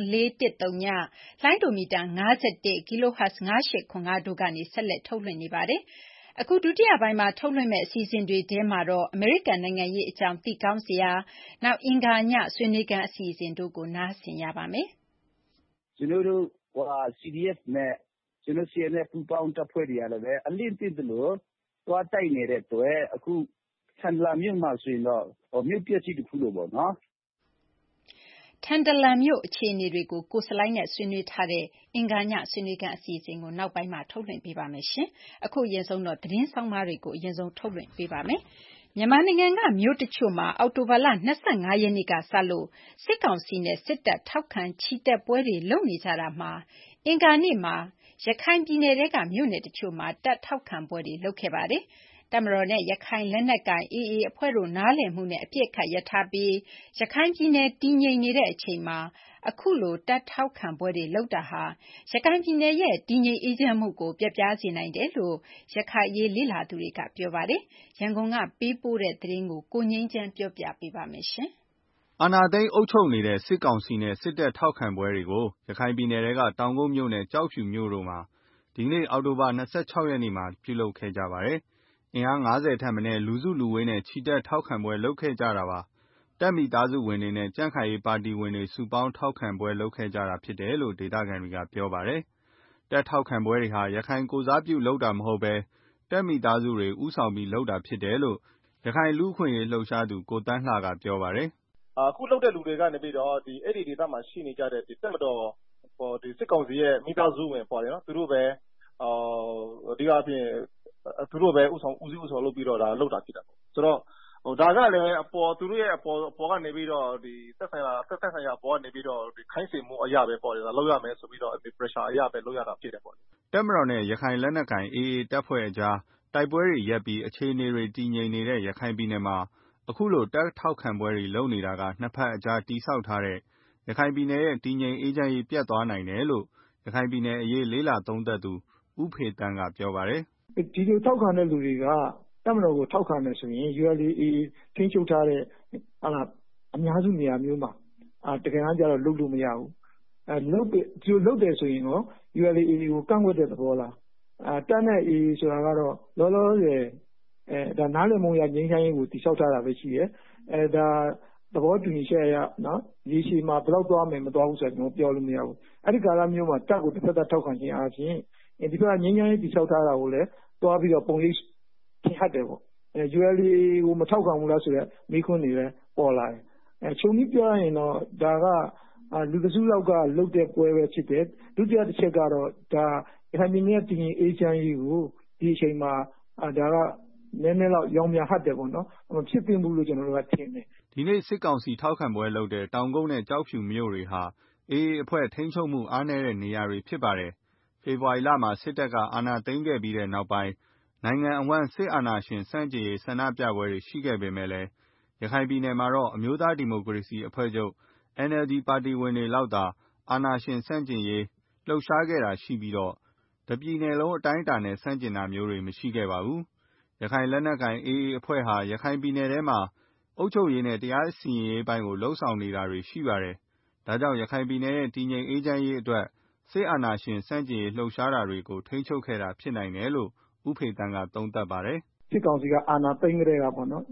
9413လှိုင်းဒိုမီတာ51 kHz 9895တို့ကနေဆက်လက်ထုတ်လွှင့်နေပါတယ်။အခုဒုတိယပိုင်းမှာထုတ်လွှင့်မဲ့အစီအစဉ်တွေထဲမှာတော့အမေရိကန်နိုင်ငံရေးအကြောင်းသိကောင်းစရာနောက်အင်္ဂါညဆွေးနွေးခန်းအစီအစဉ်တို့ကိုနားဆင်ရပါမယ်။ကျွန်တော်တို့CDF နဲ့ကျွန်တော် CNF ပူးပေါင်းတပ်ဖွဲ့တွေကလည်းပဲအလင်းတစ်လို့သွားတိုက်နေတဲ့အတွက်အခုဆန်ဒလာမြို့မှာဆိုရင်တော့မြို့ပြည့်စုံတစ်ခုလို့ပေါ့နော်ထန်တလန်မြို့အခြေအနေတွေကိုကိုစလိုင်းနဲ့ဆွေးနွေးထားတဲ့အင်္ဂါညဆွေးနွေးခန်းအစီအစဉ်ကိုနောက်ပိုင်းမှာထုတ်လွှင့်ပေးပါမယ်ရှင်။အခုအရင်ဆုံးတော့သတင်းဆောင်မတွေကိုအရင်ဆုံးထုတ်လွှင့်ပေးပါမယ်။မြန်မာနိုင်ငံကမြို့တချို့မှာအောက်တိုဘာလ25ရက်နေ့ကစလို့စစ်ကောင်စီနဲ့စစ်တပ်ထောက်ခံချီတက်ပွဲတွေလုပ်နေကြတာမှာအင်္ဂါနေ့မှာရခိုင်ပြည်နယ်ကမြို့နယ်တချို့မှာတပ်ထောက်ခံပွဲတွေလုပ်ခဲ့ပါတယ်။တပ်မတော်နဲ့ရခိုင်လက်နက်ကိုင် AA အဖွဲ့တို့နားလည်မှုနဲ့အပြစ်ခတ်ရပ်ထားပြီးရခိုင်ပြည်နယ်တည်ငြိမ်နေတဲ့အချိန်မှာအခုလိုတပ်ထောက်ခံပွဲတွေလုပ်တာဟာရခိုင်ပြည်နယ်ရဲ့တည်ငြိမ်အေးချမ်းမှုကိုပြပြစေနိုင်တယ်လို့ရခိုင်ရေးလေ့လာသူတွေကပြောပါတယ်။ရန်ကုန်ကပေးပို့တဲ့သတင်းကိုကိုငြိမ်းချမ်းပြောပြပေးပါမယ်ရှင်။အာဏာသိမ်းအုပ်ချုပ်နေတဲ့စစ်ကောင်စီနဲ့စစ်တပ်ထောက်ခံပွဲတွေကိုရခိုင်ပြည်နယ်ကတောင်ကုန်းမြို့နယ်ကြောက်ဖြူမြို့တို့မှာဒီနေ့အောက်တိုဘာ26ရက်နေ့မှာပြုလုပ်ခဲ့ကြပါတယ်။အင်အား50ထက်မနည်းလူစုလူဝေးနဲ့ချီတက်ထောက်ခံပွဲလုပ်ခဲ့ကြတာပါ။တပ်မိသားစုဝင်တွေနဲ့ကြံ့ခိုင်ရေးပါတီဝင်တွေစုပေါင်းထောက်ခံပွဲလုပ်ခဲ့ကြတာဖြစ်တယ်လို့ဒေသခံတွေကပြောပါတယ်။တပ်ထောက်ခံပွဲတွေဟာရခိုင်ကိုစားပြုလုပ်တာမဟုတ်ဘဲတပ်မိသားစုတွေဥဆောင်ပြီးလုပ်တာဖြစ်တယ်လို့ရခိုင်လူ့အခွင့်အရေးလှုပ်ရှားသူကိုတန်းလှကပြောပါတယ်။အခုလုပ်တဲ့လူတွေကနေပြီးတော့အဲ့ဒီဒေသမှာရှိနေကြတဲ့တပ်မတော်စစ်ကောင်စီရဲ့မိသားစုဝင်ပေါ့နော်သူတို့ပဲဒီကအပြင်သူတို့ပဲဦးဆောင်လုပ်ပြီးတော့ဒါလုပ်တာဖြစ်တာပေါ့ဆိုတော့ဒါကလည်းသူတို့ရဲ့အပေါ်ကနေပြီးတော့သက်ဆိုင်ရာအပေါ်ကနေပြီးတော့ခိုင်းစေမှုအရာပဲပေါ့ဒါလုပ်ရမယ်ဆိုပြီးတော့ pressure အရာပဲလုပ်ရတာဖြစ်တယ်ပေါ့တပ်မတော်နဲ့ရခိုင်လက်နက်ကိုင် AA တပ်ဖွဲ့အကြားတိုက်ပွဲတွေရပ်ပြီးအခြေအနေတွေတည်ငြိမ်နေတဲ့ရခိုင်ပြည်နယ်မှာအခုလိုတပ်ထောက်ခံပွဲတွေလုပ်နေတာကနှစ်ဖက်အကြားတိဆောက်ထားတဲ့ရခိုင်ပြည်နယ်ရဲ့တည်ငြိမ်အေးချမ်းရေးပြတ်သွားနိုင်တယ်လို့ရခိုင်ပြည်နယ်အရေးလေးလာသုံးသပ်သူဦးဖေတန်းကပြောပါတယ်ဒီလိုထောက်ခံတဲ့လူတွေကတပ်မတော်ကိုထောက်ခံတယ်ဆိုရင် ULA ထိန်းချုပ်ထားတဲ့အများစုနေရာမျိုးမှာတကယ်တမ်းကျတော့လုပ်လို့မရဘူးလုပ်တယ်ဆိုရင်ရော ULA ကိုကန့်ကွက်တဲ့သဘောလားတပ်နဲ့ AA ဆိုတာကတော့လောလောဆယ်ဒါနားလည်မှုရငြိမ်းချမ်းရေးကိုတိဆောက်ထားတာပဲရှိတယ်ဒါသဘောတူညီချက်အရနော်ရေရှည်မှာဘယ်တော့သွားမယ်မသွားဘူးဆိုတော့ပြောလို့မရဘူးအဲ့ဒီကာလမျိုးမှာတပ်ကိုတစ်ဖက်သက်ထောက်ခံခြင်းအားဖြင့်ဒီဘက်ကငြိမ်းချမ်းရေးတိဆောက်ထားတာကိုလည်းသွားပြီးတော့ပုံရိပ်ထင်ဟတ်တယ်ပေါ့ULA ကိုမထောက်ခံဘူးလားဆိုတော့မိခွန်းတွေလည်းပေါ်လာတယ်ခြုံပြီးပြောရရင်တော့ဒါကလူတစုလောက်ကလုတ်တဲ့ပွဲပဲဖြစ်တယ်ဒုတိယတစ်ချက်ကတော့ဒါရခိုင်ပြည်နယ်တည်ငြိမ်အေးချမ်းရေးကိုဒီအချိန်မှာဒါကနည်းနည်းတော့ရောင်မြဟတ်တယ်ပေါ့နော်မဖြစ်သင့်ဘူးလို့ကျွန်တော်တို့ကထင်တယ်ဒီနေ့စစ်ကောင်စီထောက်ခံပွဲလုပ်တဲ့တောင်ကုန်းနဲ့ကြောက်ဖြူမြို့တွေဟာ AA အဖွဲ့ထိန်းချုပ်မှုအားနည်းတဲ့နေရာတွေဖြစ်ပါတယ်ဖေဖော်ဝါရီလမှာစစ်တပ်ကအာဏာသိမ်းခဲ့ပြီးတဲ့နောက်ပိုင်းနိုင်ငံအဝန်းစစ်အာဏာရှင်ဆန့်ကျင်ရေးဆန္ဒပြပွဲတွေရှိခဲ့ပေမဲ့လည်းရခိုင်ပြည်နယ်မှာတော့အမျိုးသားဒီမိုကရေစီအဖွဲ့ချုပ် NLD ပါတီဝင်တွေလောက်သာအာဏာရှင်ဆန့်ကျင်ရေးလှုပ်ရှားခဲ့တာရှိပြီးတော့တပြည်နယ်လုံးအတိုင်းအတာနဲ့ဆန့်ကျင်တာမျိုးတွေမရှိခဲ့ပါဘူးရခိုင်လက်နက်ကိုင် AA အဖွဲ့ဟာရခိုင်ပြည်နယ်ထဲမှာအုပ်ချုပ်ရေးနဲ့တရားစီရင်ရေးပိုင်းကိုလှုံ့ဆော်နေတာတွေရှိပါတယ်ဒါကြောင့်ရခိုင်ပြည်နယ်ရဲ့တည်ငြိမ်အေးချမ်းရေးအတွက်စစ်အာဏာရှင်ဆန့်ကျင်ရေးလှုပ်ရှားတာတွေကိုထိန်းချုပ်ခဲ့တာဖြစ်နိုင်တယ်လို့ဦးဖေတန်းကသုံးသပ်ပါတယ်စစ်ကောင်စီကအာဏာသိမ်းကြတဲ့ကပေါ့နော်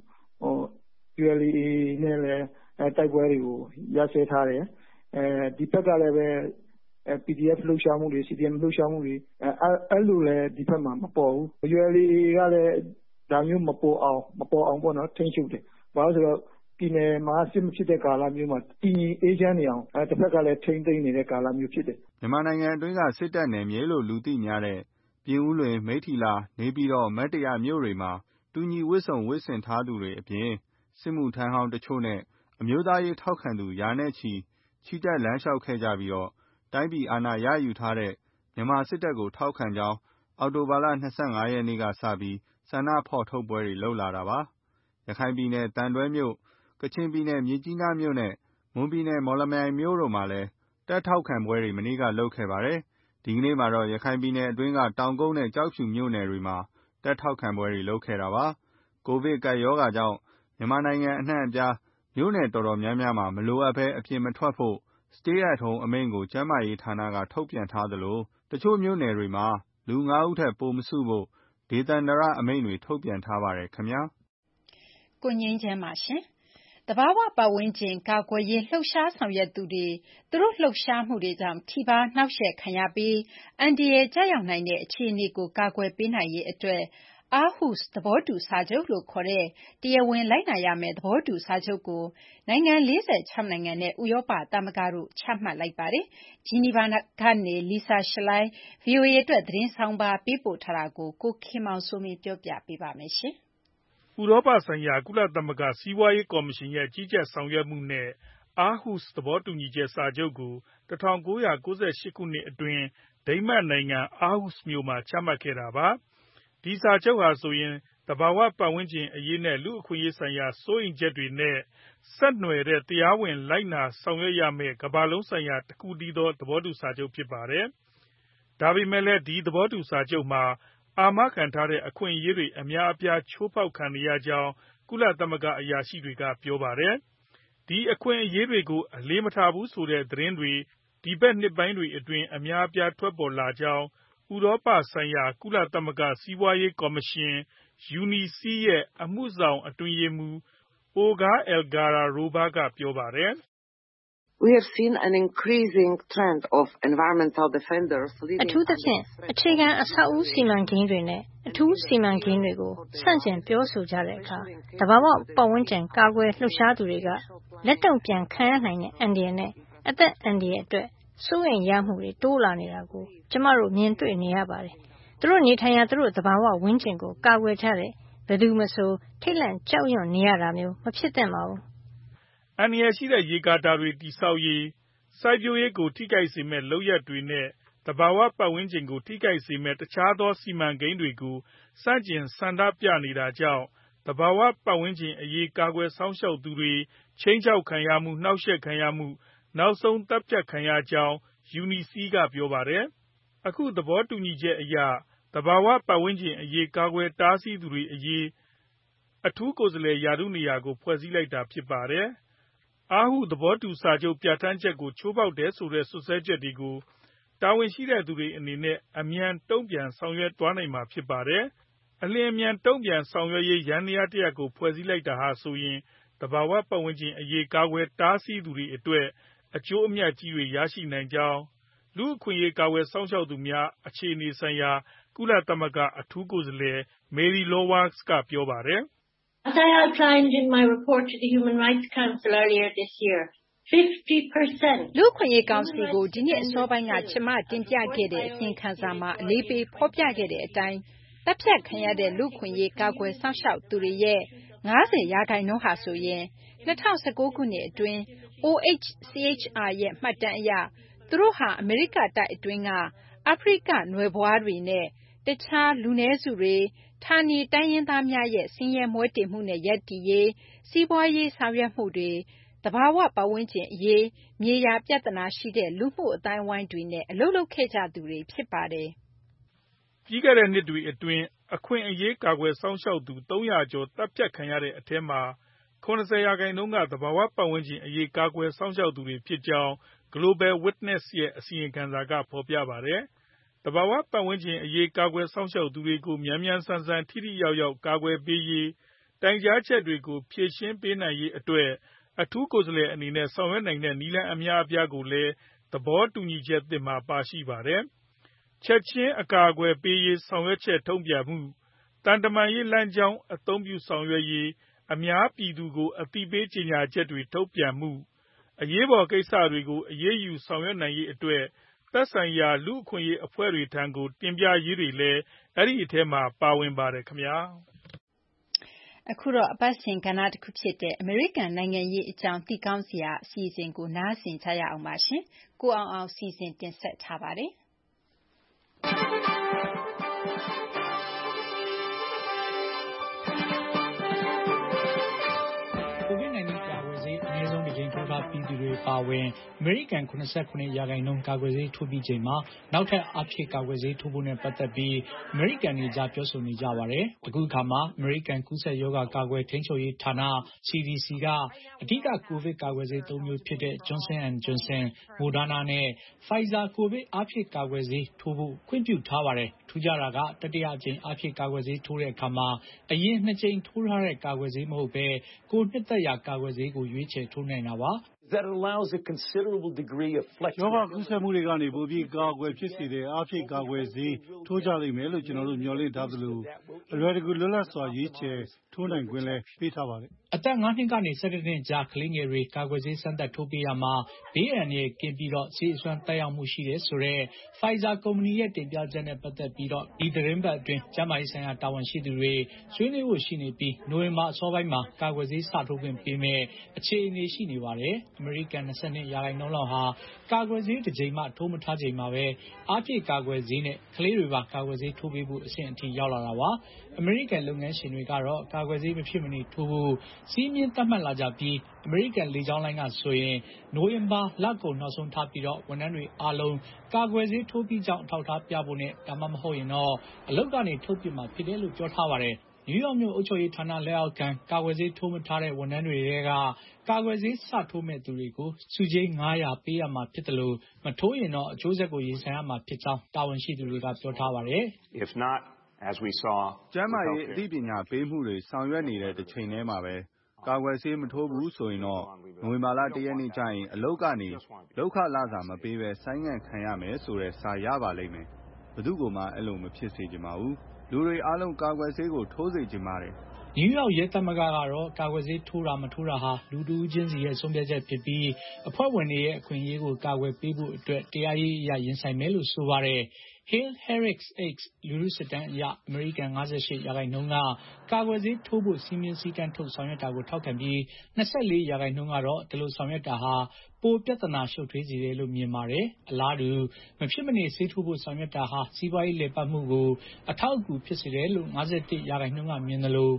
ULA နဲ့လည်းတိုက်ပွဲတွေကိုရစဲထားတယ်ဒီဘက်ကလည်းပဲ PDF လှုပ်ရှားမှုတွေ CDM လှုပ်ရှားမှုတွေအဲ့လိုလည်းဒီဘက်မှာမပေါ်ဘူး ULA ကလည်းဒါမျိုးမပေါ်အောင်ပေါ့နော်ထိန်းချုပ်တယ်ဘာလို့ဆိုတော့ပြည်နယ်မှာစစ်မဖြစ်တဲ့ကာလမျိုးမှာတည်ငြိမ်အေးချမ်းနေအောင်တစ်ဖက်ကလည်းထိန်းသိမ်းနေတဲ့ကာလမျိုးဖြစ်တယ်မြန်မာနိုင်ငံအတွင်းကစစ်တပ်နယ်မြေလို့လူသိများတဲ့ပြင်ဦးလွင်မိထ္ထီလာနေပြည်တော်မတ္တရာမြို့တွေမှာတူညီဝတ်စုံဝတ်ဆင်ထားသူတွေအပြင်စစ်မှုထမ်းဟောင်းတချို့နဲ့အမျိုးသားရေးထောက်ခံသူရာနဲ့ချီချီတက်လမ်းလျှောက်ခဲ့ကြပြီးတိုင်းပြည်အာဏာရယူထားတဲ့မြန်မာစစ်တပ်ကိုထောက်ခံကြောင်းအောက်တိုဘာလ 25 ရက်နေ့ကစပြီးဆန္ဒဖော်ထုတ်ပွဲတွေလုပ်လာတာပါ။ရခိုင်ပြည်နယ်သံတွဲမြို့ကချင်ပြည်နယ်မြစ်ကြီးနားမြို့နဲ့မွန်ပြည်နယ်မော်လမြိုင်မြို့တို့မှာလည်းတပ်ထောက်ခံပွဲတွေမနေ့ကလုပ်ခဲ့ပါတယ်။ဒီကနေ့မှာတော့ရခိုင်ပြည်နယ်အတွင်းကတောင်ကုန်းနဲ့ကျောက်ဖြူမြို့နယ်တွေမှာတပ်ထောက်ခံပွဲတွေလုပ်ခဲ့တာပါ။ကိုဗစ်ကပ်ရောဂါကြောင့်မြန်မာနိုင်ငံအနှံ့အပြားမြို့နယ်တော်တော်များများမှာမလိုအပ်ဘဲအပြင်မထွက်ဖို့ Stay at Home အမိန့်ကိုကျန်းမာရေးဌာနကထုတ်ပြန်ထားသလိုတချို့မြို့နယ်တွေမှာလူ 5 ဦးထက်ပိုမစုဖို့ဒေသန္တရအမိန့်တွေထုတ်ပြန်ထားပါတယ်ခင်ဗျာ။ကိုငြိမ်းချမ်းပါရှင်။သဘာဝပတ်ဝန်းကျင်ကာကွယ်ရေးလှုပ်ရှားဆောင်ရွက်သူတွေသူတို့လှုပ်ရှားမှုတွေကြောင့်ထိပါနှောက်ယှက်ခံရပြီးအန္တရာယ်ကျရောက်နိုင်တဲ့အခြေအနေကိုကာကွယ်ပေးနိုင်ရေးအတွက်Aarhus သဘောတူစာချုပ်လို့ခေါ်တဲ့တရားဝင်လိုက်နာရမယ့်သဘောတူစာချုပ်ကိုနိုင်ငံ46နိုင်ငံနဲ့ဥရောပသမဂ္ဂတို့ချမှတ်လိုက်ပါတယ်။ဂျီနီဗာကနေ Lisa Schlein VOA အတွက်သတင်းဆောင်းပါးပေးပို့ထားတာကိုကိုခင်မောင်စိုးမင်းပြောပြပေးပါမယ်။ဥရောပဆိုင်ရာကုလသမဂ္ဂစီးပွားရေးကော်မရှင်ရဲ့ကြီးကြပ်ဆောင်ရွက်မှုနဲ့Aarhus သဘောတူညီချက်စာချုပ်ကို1998 ခုနှစ်အတွင်းဒိန်းမတ်နိုင်ငံ Aarhus မြို့မှာချမှတ်ခဲ့တာပါ။ဒီစာချုပ်ဟာဆိုရင်သဘာဝပတ်ဝန်းကျင်အရေးနဲ့လူ့အခွင့်အရေးဆိုင်ရာစိုးရိမ်ချက်တွေနဲ့ဆက်နွယ်တဲ့တရားဝင်လိုက်နာဆောင်ရွက်ရမယ့်ကမ္ဘာလုံးဆိုင်ရာတခုတည်းသောသဘောတူစာချုပ်ဖြစ်ပါတယ်။ဒါပေမဲ့လည်းဒီသဘောတူစာချုပ်မှာအာမခံထားတဲ့အခွင့်အရေးတွေအများအပြားချိုးဖောက်ခံနေရကြောင်းကုလသမဂ္ဂအရာရှိတွေကပြောပါတယ်။ဒီအခွင့်အရေးတွေကိုအလေးမထားဘူးဆိုတဲ့သတင်းတွေဒီဘက်နှစ်ပိုင်းတွေအတွင်းအများအပြားထွက်ပေါ်လာကြောင်းဥရောပဆိုင်ရာကုလသမဂ္ဂစီးပွားရေးကော်မရှင် UNEC ရဲ့အမှုဆောင်အတွင်းရေးမှူး Olga Elgara-Roba ကပြောပါတယ်။ We have seen an increasing trend of environmental defenders အထူးသဖြင့်အခြေခံအဆောက်အဦစီမံကိန်းတွေနဲ့အထူးစီမံကိန်းတွေကိုဆန့်ကျင်ပြောဆိုကြတဲ့အခါသဘာဝပတ်ဝန်းကျင်ကာကွယ်လှုပ်ရှားသူတွေကလက်တုံ့ပြန်ခံရနိုင်တဲ့အန္တရာယ်နဲ့အသက်အန္တရာယ်အတွက်စိုးရိမ်ရမှုတွေတိုးလာနေတာကိုကျမတို့မြင်တွေ့နေရပါတယ်။သူတို့နေထိုင်ရာသူတို့သဘာဝဝန်းကျင်ကိုကာကွယ်ကြတဲ့ဘယ်သူမဆိုထိတ်လန့်ကြောက်ရွံ့နေရတာမျိုးမဖြစ်သင့်ပါဘူး။အန္တရာယ်ရှိတဲ့ရေကာတာတွေတည်ဆောက်ရေးစိုက်ပျိုးရေးကိုထိခိုက်စေမယ့်လုပ်ရပ်တွေနဲ့သဘာဝပတ်ဝန်းကျင်ကိုထိခိုက်စေမယ့်တခြားသောစီမံကိန်းတွေကိုဆန့်ကျင်ဆန္ဒပြနေတာကြောင့်သဘာဝပတ်ဝန်းကျင်အရေးကာကွယ်စောင့်ရှောက်သူတွေခြိမ်းခြောက်ခံရမှုနှောက်ယှက်ခံရမှုနောက်ဆုံးသတ်ဖြတ်ခံရကြောင်း UNEC ကပြောပါတယ်။အခုသဘောတူညီချက်အရသဘာဝပတ်ဝန်းကျင်အရေးကာကွယ်တားဆီးသူတွေအရေးအထူးကိုယ်စားလှယ်ရာထူးနေရာကိုဖွဲ့စည်းလိုက်တာဖြစ်ပါတယ်။ Aarhus သဘောတူစာချုပ်ပြဋ္ဌာန်းချက်ကိုချိုးဖောက်တယ်ဆိုတဲ့စွပ်စွဲချက်တွေကိုတာဝန်ရှိသူတွေအနေနဲ့အမြန်တုံ့ပြန်ဆောင်ရွက်သွားနိုင်မှာဖြစ်ပါတယ်။အလျင်အမြန်တုံ့ပြန်ဆောင်ရွက်ရေးယန္တရားတရပ်ကိုဖွဲ့စည်းလိုက်တာဟာဆိုရင်သဘာဝပတ်ဝန်းကျင်အရေးကာကွယ်တားဆီးသူတွေအတွက်အကျိုးအမြတ်ကြီးတွေရရှိနိုင်ကြောင်းလူ့အခွင့်အရေးကာကွယ်စောင့်ရှောက်သူများအခြေအနေဆိုင်ရာကုလသမဂ္ဂအထူးကိုယ်စားလှယ် Mary Lowers ကပြောပါတယ်။ As I outlined in my report to the Human Rights Council earlier this year, 50% လူ့အခွင့်အရေးကောင်စီကိုဒီနှစ်အစောပိုင်းကကျမတင်ပြခဲ့တဲ့အစီရင်ခံစာမှာအလေးပေးဖော်ပြခဲ့တဲ့အတိုင်းတပ်ဖြတ်ခံရတဲ့လူ့အခွင့်အရေးကာကွယ်စောင့်ရှောက်သူတွေရဲ့50%ဟာဆိုရင်2019ခုနှစ်အတွင်း OHCHR ရဲ့မှတ်တမ်းအရသူတို့ဟာအမေရိကတိုက်အတွင်းကအာဖရိကနွယ်ဖွားတွေနဲ့တခြားလူနည်းစုတွေဌာနေတိုင်းရင်းသားများရဲ့ဆင်းရဲမွဲတေမှုနဲ့ရပ်တည်ရေးစီးပွားရေးဆောင်ရွက်မှုတွေသဘာဝပတ်ဝန်းကျင်အရေးမြေယာပြဿနာရှိတဲ့လူမှုအသိုင်းအဝိုင်းတွေနဲ့အလုပ်လုပ်ခဲ့ကြသူတွေဖြစ်ပါတယ်။ပြီးခဲ့တဲ့နှစ်တွေအတွင်းအခွင့်အရေးကာကွယ်စောင့်ရှောက်သူ300ကျော်တပ်ဖြတ်ခံရတဲ့အထဲမှာ70%ကသဘာဝပတ်ဝန်းကျင်အရေးကာကွယ်စောင့်ရှောက်သူတွေဖြစ်ကြောင်း Global Witness ရဲ့အစီရင်ခံစာကဖော်ပြပါတယ်။သဘာဝပတ်ဝန်းကျင်အရေးကာကွယ်စောင့်ရှောက်သူတွေကိုမြန်မြန်ဆန်ဆန်ထိထိရောက်ရောက်ကာကွယ်ပေးရေးတိုင်ကြားချက်တွေကိုဖြေရှင်းပေးနိုင်ရေးအတွက်အထူးကိုယ်စားလှယ်အနေနဲ့ဆောင်ရွက်နိုင်တဲ့နည်းလမ်းအများအပြားကိုလည်းသဘောတူညီချက်သစ်မှာပါရှိပါတယ်။ချက်ချင်းအကာအကွယ်ပေးရေးဆောင်ရွက်ချက်ထုတ်ပြန်မှုသံတမန်ရေးလမ်းကြောင်းအသုံးပြုဆောင်ရွက်ရေးအများပြည်သူကိုအသိပေးကြေညာချက်တွေထုတ်ပြန်မှုအရေးပေါ်ကိစ္စတွေကိုအရေးယူဆောင်ရွက်နိုင်ရေးအတွက်သက်ဆိုင်ရာလူ့အခွင့်အရေးအဖွဲ့တွေထံကိုတင်ပြရေးတွေလည်းအဲဒီအထဲမှာပါဝင်ပါတယ်ခင်ဗျာ။အခုတော့အပတ်စဉ်ကဏ္ဍတစ်ခုဖြစ်တဲ့အမေရိကန်နိုင်ငံရေးအကြောင်းသိကောင်းစရာအစီအစဉ်ကိုနားဆင်ကြရအောင်ပါရှင်။ကိုအောင်စီစဉ်တင်ဆက်ထားပါတယ်။ COVID-19 ကာကွယ်ဆေးအနည်းဆုံးတစ်ကြိမ်ထိုးထားပြီးသူတွေပါဝင်အမေရိကန်89%ကာကွယ်ဆေးထိုးပြီးချိန်မှာနောက်ထပ်အဖြစ်ကာကွယ်ဆေးထိုးဖို့နဲ့ပတ်သက်ပြီးအမေရိကန်တွေကြားပြောဆိုနေကြပါတယ်။အခုအခါမှာအမေရိကန်ကူးစက်ရောဂါကာကွယ်ထိန်းချုပ်ရေးဌာန CDC ကအဓိကကိုဗစ်ကာကွယ်ဆေး3မျိုးဖြစ်တဲ့ Johnson & Johnson, Moderna နဲ့ Pfizer ကိုဗစ်အဖြစ်ကာကွယ်ဆေးထိုးဖို့ခွင့်ပြုထားပါတယ်။ထူးခြားတာကတတိယအကြိမ်အဖြစ်ကာကွယ်ဆေးထိုးတဲ့အခါမှာအရင်2ကြိမ်ထိုးထားတဲ့ကာကွယ်ဆေးမဟုတ်ဘဲကိုနှစ်သက်ရာကာကွယ်ဆေးကိုရွေးချယ်ထိုးနိုင်တာပါ။ That allows a considerable degree of flexibility. ရောဂါကူးစက်မှုတွေကနေပိုပြီးကာကွယ်ဖြစ်စေတဲ့အဖြစ်ကာကွယ်ဆေးထိုးကြလိမ့်မယ်လို့ကျွန်တော်တို့မျှော်လင့်ထားသလိုအလွယ်တကူလွတ်လပ်စွာရွေးချယ်ထိုးနိုင်ခွင့်လည်းပေးထားပါတယ်။အသက်9နှစ်ကနေ17နှစ်ကြားကလေးငယ်တွေကာကွယ်ဆေးစမ်းသပ်ထိုးပေးရမှာဘေးအန္တရာယ်ကင်းပြီးဆေးအစွမ်းသက်ရောက်မှုရှိတယ်ဆိုတဲ့ Pfizer ကုမ္ပဏီရဲ့တင်ပြချက်နဲ့ပတ်သက်ပြီးဒီသတင်းပတ်အတွင်းကျန်းမာရေးဆိုင်ရာတာဝန်ရှိသူတွေဆွေးနွေးဖို့ရှိနေပြီးနိုဝင်ဘာအစောပိုင်းမှာကာကွယ်ဆေးစထိုးခွင့်ပေးမယ်အခြေအနေရှိနေပါတယ်။အမေရိကန်22%လောက်ဟာကာကွယ်ဆေးတစ်ကြိမ်မှထိုးမထားချိန်မှာပဲအားဖြည့်ကာကွယ်ဆေးနဲ့ကလေးတွေပါကာကွယ်ဆေးထိုးပေးဖို့အဆင့်အထိရောက်လာတာပါ။အမေရိကန်လုပ်ငန်းရှင်တွေကတော့ကာကွယ်ဆေးမဖြစ်မနေထိုးဖို့စီးမြင့်သတ်မှတ်လာကြပြီးအမေရိကန်လေကြောင်းလိုင်းကဆိုရင်နိုဝင်ဘာလကုန်နောက်ဆုံးထားပြီးဝန်ထမ်းတွေအားလုံးကာကွယ်ဆေးထိုးပြီးကြောင်းအထောက်အထားပြဖို့နဲ့ဒါမှမဟုတ်ရင်အလုပ်ကနေထုတ်ပစ်မှာဖြစ်တယ်လို့ပြောထားပါတယ်။နယူးယောက်မြို့အုပ်ချုပ်ရေးဌာနလက်အောက်ခံကာကွယ်ဆေးထိုးမထားတဲ့ဝန်ထမ်းတွေကကာကွယ်ဆေးစထိုးမဲ့သူတွေကိုစုကြေး900ပေးရမှာဖြစ်တယ်လို့မထိုးရင်အကျိုးဆက်ကိုရင်ဆိုင်ရမှာဖြစ်ကြောင်းတာဝန်ရှိသူတွေကပြောထားပါတယ်။ If not, as we saw, ကျန်းမာရေးအသိပညာပေးမှုတွေဆောင်ရွက်နေတဲ့တစ်ချိန်တည်းမှာပဲကာကွယ်ဆေးမထိုးဘူးဆိုရင်နိုဝင်ဘာလ1ရက်နေ့ကျရင်အလုပ်ကနေလောက်ခလစာမပေးဘဲဆိုင်းငံ့ခံရမယ်ဆိုတဲ့စာရပါလိမ့်မယ်။ဘယ်သူကမှအဲ့လိုမဖြစ်စေချင်ပါဘူး။လူတွေအားလုံးကာကွယ်ဆေးကိုထိုးစေချင်ပါတယ်။နယူးယောက်ရဲသမဂ္ဂကတော့ကာကွယ်ဆေးထိုးတာမထိုးတာဟာလူတဦးချင်းစီရဲ့ဆုံးဖြတ်ချက်ဖြစ်ပြီးအဖွဲ့ဝင်တွေရဲ့အခွင့်အရေးကိုကာကွယ်ပေးဖို့အတွက်တရားရေးအရရင်ဆိုင်မယ်လို့ဆိုပါတယ်။ Hill Harris X လူထုစစ်တမ်းအရအမေရိကန်58%ကကာကွယ်ဆေးထိုးဖို့စီမင်းစည်းကမ်းထုတ်ဆောင်ရွက်တာကိုထောက်ခံပြီး24%ကတော့ဒီလိုဆောင်ရွက်တာဟာပိုပြဿနာရှုပ်ထွေးစေတယ်လို့မြင်ပါတယ်။အလားတူမဖြစ်မနေဆေးထိုးဖို့ဆောင်ရွက်တာဟာစီးပွားရေးလည်ပတ်မှုကိုအထောက်အကူဖြစ်စေတယ်လို့51%ကမြင်တယ်လို့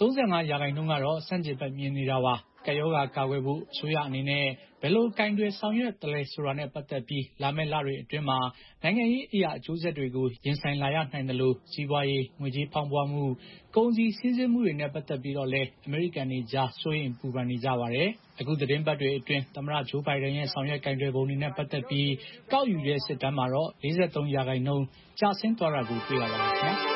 35%ကတော့စန့်ကျင်ဘက်မြင်နေတာပါ။ကပ်ရောဂါကာကွယ်ဖို့အစိုးရအနေနဲ့ဘယ်လိုကင်တွယ်ဆောင်ရွက်တယ်လဲဆိုတာနဲ့ပတ်သက်ပြီးလာမယ့်လတွေအတွင်းမှာနိုင်ငံရေးအရာအကျိုးဆက်တွေကိုရင်ဆိုင်လာရနိုင်တယ်လို့စီးပွားရေးငွေကြေးဖောင်းပွားမှုကုန်စည်စည်းစိမ်မှုတွေနဲ့ပတ်သက်ပြီးတော့လည်းအမေရိကန်တွေကြားစိုးရိမ်ပူပန်နေကြပါတယ်။အခုသတင်းပတ်တွေအတွင်းသမ္မတဂျိုးဘိုင်ဒန်ရဲ့ဆောင်ရွက်ကင်တွယ်ပုံတွေနဲ့ပတ်သက်ပြီးကောက်ယူတဲ့စစ်တမ်းမှာတော့43%ကျဆင်းသွားတာကိုတွေ့ရပါတယ်ခင်ဗျာ။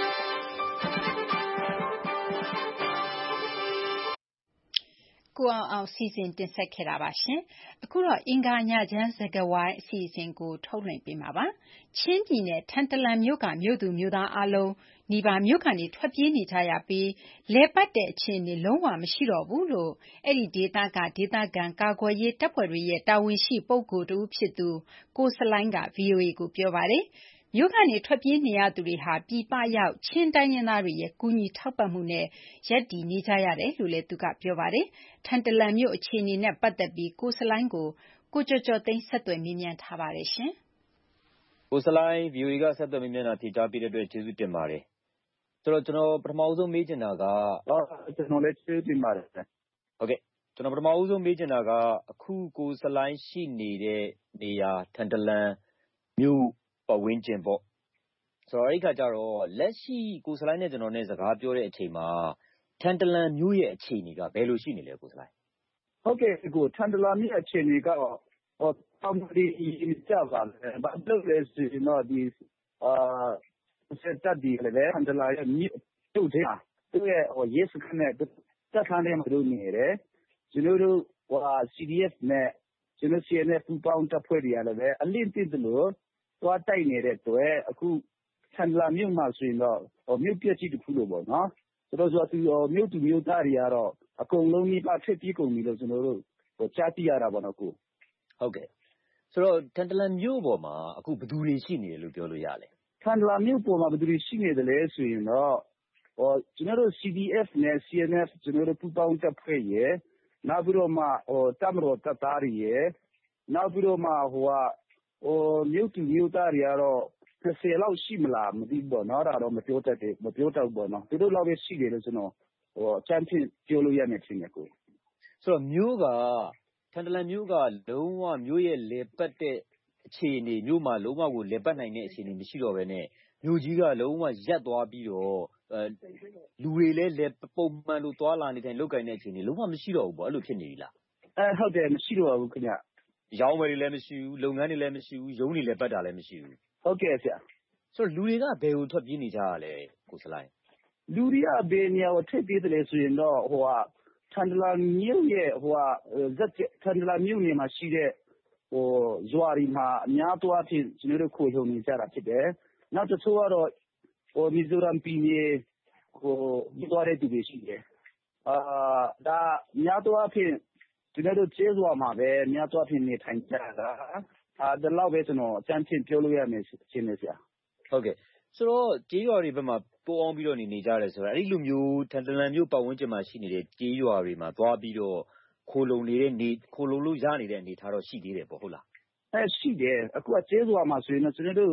ကိုအောင်စီစဉ်တင်ဆက်ခဲ့တာပါရှင်။အခုတော့အင်္ဂါညချမ်းစကားဝိုင်းအစီအစဉ်ကိုထုတ်လွှင့်ပေးမှာပါ။ချင်းပြည်နယ်ထန်တလန်မြို့ကမြို့သူမြို့သားအားလုံးနီးပါးမြို့ကနေထွက်ပြေးနေကြရပြီးလဲပတ်တဲ့အခြေအနေလုံးဝမရှိတော့ဘူးလို့အဲ့ဒီဒေသကဒေသခံကာကွယ်ရေးတပ်ဖွဲ့တွေရဲ့တာဝန်ရှိပုဂ္ဂိုလ်တူဖြစ်သူကိုစလိုင်းက VOA ကိုပြောပါတယ်။မြို့ကနေထွက်ပြေးနေရသူတွေဟာပြည်ပရောက်ချင်းတိုင်းရင်းသားတွေရဲ့ကူညီထောက်ပံ့မှုနဲ့ရပ်တည်နေကြရတယ်လို့လည်းသူကပြောပါတယ်။ထန်တလန်မြို့အခြေအနေနဲ့ပတ်သက်ပြီးကိုစလိုင်းကိုကိုကျော်ကျော်သိန်းဆက်သွယ်မေးမြန်းထားပါတယ်ရှင်။ကိုစလိုင်း VOA ကဆက်သွယ်မေးမြန်းတာဖြေကြားပေးတဲ့အတွက်ကျေးဇူးတင်ပါတယ်။ဆိုတော့ကျွန်တော်ပထမဆုံးမေးချင်တာကကျွန်တော်လည်းကျေးဇူးတင်ပါတယ်။ဟုတ်ကဲ့ကျွန်တော်ပထမဆုံးမေးချင်တာကအခုကိုစလိုင်းရှိနေတဲ့နေရာထန်တလန်မြို့ပတ်ဝန်းကျင်ပေါ့ဆိုတော့အဲ့ခါကျတော့လက်ရှိကိုစလိုင်းနဲ့ကျွန်တော်နဲ့စကားပြောတဲ့အချိန်မှာထန်တလန်မြို့ရဲ့အခြေအနေကဘယ်လိုရှိနေလဲကိုစလိုင်းဟုတ်ကဲ့ကိုထန်တလန်မြို့အခြေအနေကတော့တောင်ဒီကြပါလေဘာလို့လဲဆိုတော့ဒီစက်တပ်ဒီလည်းထန်တလန်ရဲ့မြို့ထဲမှာသူရဲ့ရဲစခန်းနဲ့တပ်ခန်းထဲမှာတို့နေတယ်ကျွန်တော်တို့CDF နဲ့ကျွန်တော် CNF ပူပေါင်းတပ်ဖွဲ့တွေကလည်းအလင်းတစ်လို့သွားတိုက်နေတဲ့အတွက်အခုထန်တလန်မြို့မှာဆိုရင်တော့မြို့ပြည့်ကြီးတစ်ခုလို့ပေါ့နော်ဆိုတော့သူမြို့သူမြို့သားတွေကတော့အကုန်လုံးဒီပါဖြစ်ပြီးကုန်ပြီလို့ကျွန်တော်တို့ကြားသိရတာပေါ့နော်ကိုဟုတ်ကဲ့ဆိုတော့ထန်တလန်မြို့ပေါ်မှာအခုဘယ်သူတွေရှိနေတယ်လို့ပြောလို့ရလဲထန်တလန်မြို့ပေါ်မှာဘယ်သူတွေရှိနေတယ်လဲဆိုရင်တော့ကျွန်တော်တို့ CDF နဲ့ CNF ကျွန်တော်တို့ပူးပေါင်းတပ်ဖွဲ့ရယ်နောက်ပြီးတော့မှတပ်မတော်တပ်သားတွေရယ်နောက်ပြီးတော့မှမြို့သူမြို့သားတွေကတော့20လောက်ရှိမလားမသိဘူးပေါ့နော်အဲ့ဒါတော့မပြောတတ်ဘူးပေါ့နော်သူတို့လောက်ပဲရှိတယ်လို့ကျွန်တော်အချမ်းဖြစ်ပြောလို့ရမယ်ထင်တယ်ကိုဆိုတော့မြို့ကထန်တလန်မြို့ကလုံးဝမြို့ရဲ့လေပတ်တဲ့အခြေအနေမြို့မှာလုံးဝကိုလေပတ်နိုင်တဲ့အခြေအနေမရှိတော့ဘဲနဲ့မြို့ကြီးကလုံးဝရပ်သွားပြီးတော့လူတွေလည်းပုံမှန်လို့သွားလာနေတိုင်းလောက်ကင်တဲ့အခြေအနေလုံးဝမရှိတော့ဘူးပေါ့အဲ့လိုဖြစ်နေပြီလားဟုတ်တယ်မရှိတော့ဘူးခင်ဗျရောင်းဝယ်တွေလည်းမရှိဘူးလုပ်ငန်းတွေလည်းမရှိဘူးရုံးတွေလည်းပတ်တာလည်းမရှိဘူးဟုတ်ကဲ့ဆရာဆိုတော့လူတွေကဘယ်ကိုထွက်ပြေးနေကြရလဲကိုစလိုင်းလူတွေကဘယ်နေရာကိုထွက်ပြေးတယ်ဆိုရင်တော့ထန်တလန်မြို့ရဲ့ထန်တလန်မြို့နယ်မှာရှိတဲ့ရွာတွေမှာအများသောအားဖြင့်ကျွန်တော်တို့ခိုလှုံနေကြတာဖြစ်တယ်နောက်တစ်ချို့ကတော့မီဇိုရမ်ပြည်နယ်ဒီသွားတဲ့သူတွေရှိတယ်ဒါများသောအားဖြင့်ကျွန်တော်တို့ကျေးရွာမှာပဲများသောအားဖြင့်နေထိုင်ကြတာဒါလောက်ပဲကျွန်တော်အချမ်းချင်းပြောလို့ရမယ်ရှင်းနေဆရာဟုတ်ကဲ့ဆိုတော့ကျေးရွာတွေဘက်မှာပိုအောင်ပြီးတော့နေကြတယ်ဆိုတော့အဲ့ဒီလိုမျိုးထန်တလန်မျိုးပတ်ဝန်းကျင်မှာရှိနေတဲ့ကျေးရွာတွေမှာသွားပြီးတော့ခိုလုံလို့ရနေတဲ့အနေထားတော့ရှိသေးတယ်ပေါ့ဟုတ်လားရှိတယ်အခုကကျေးရွာမှာဆိုရင်ကျွန်တော်တို့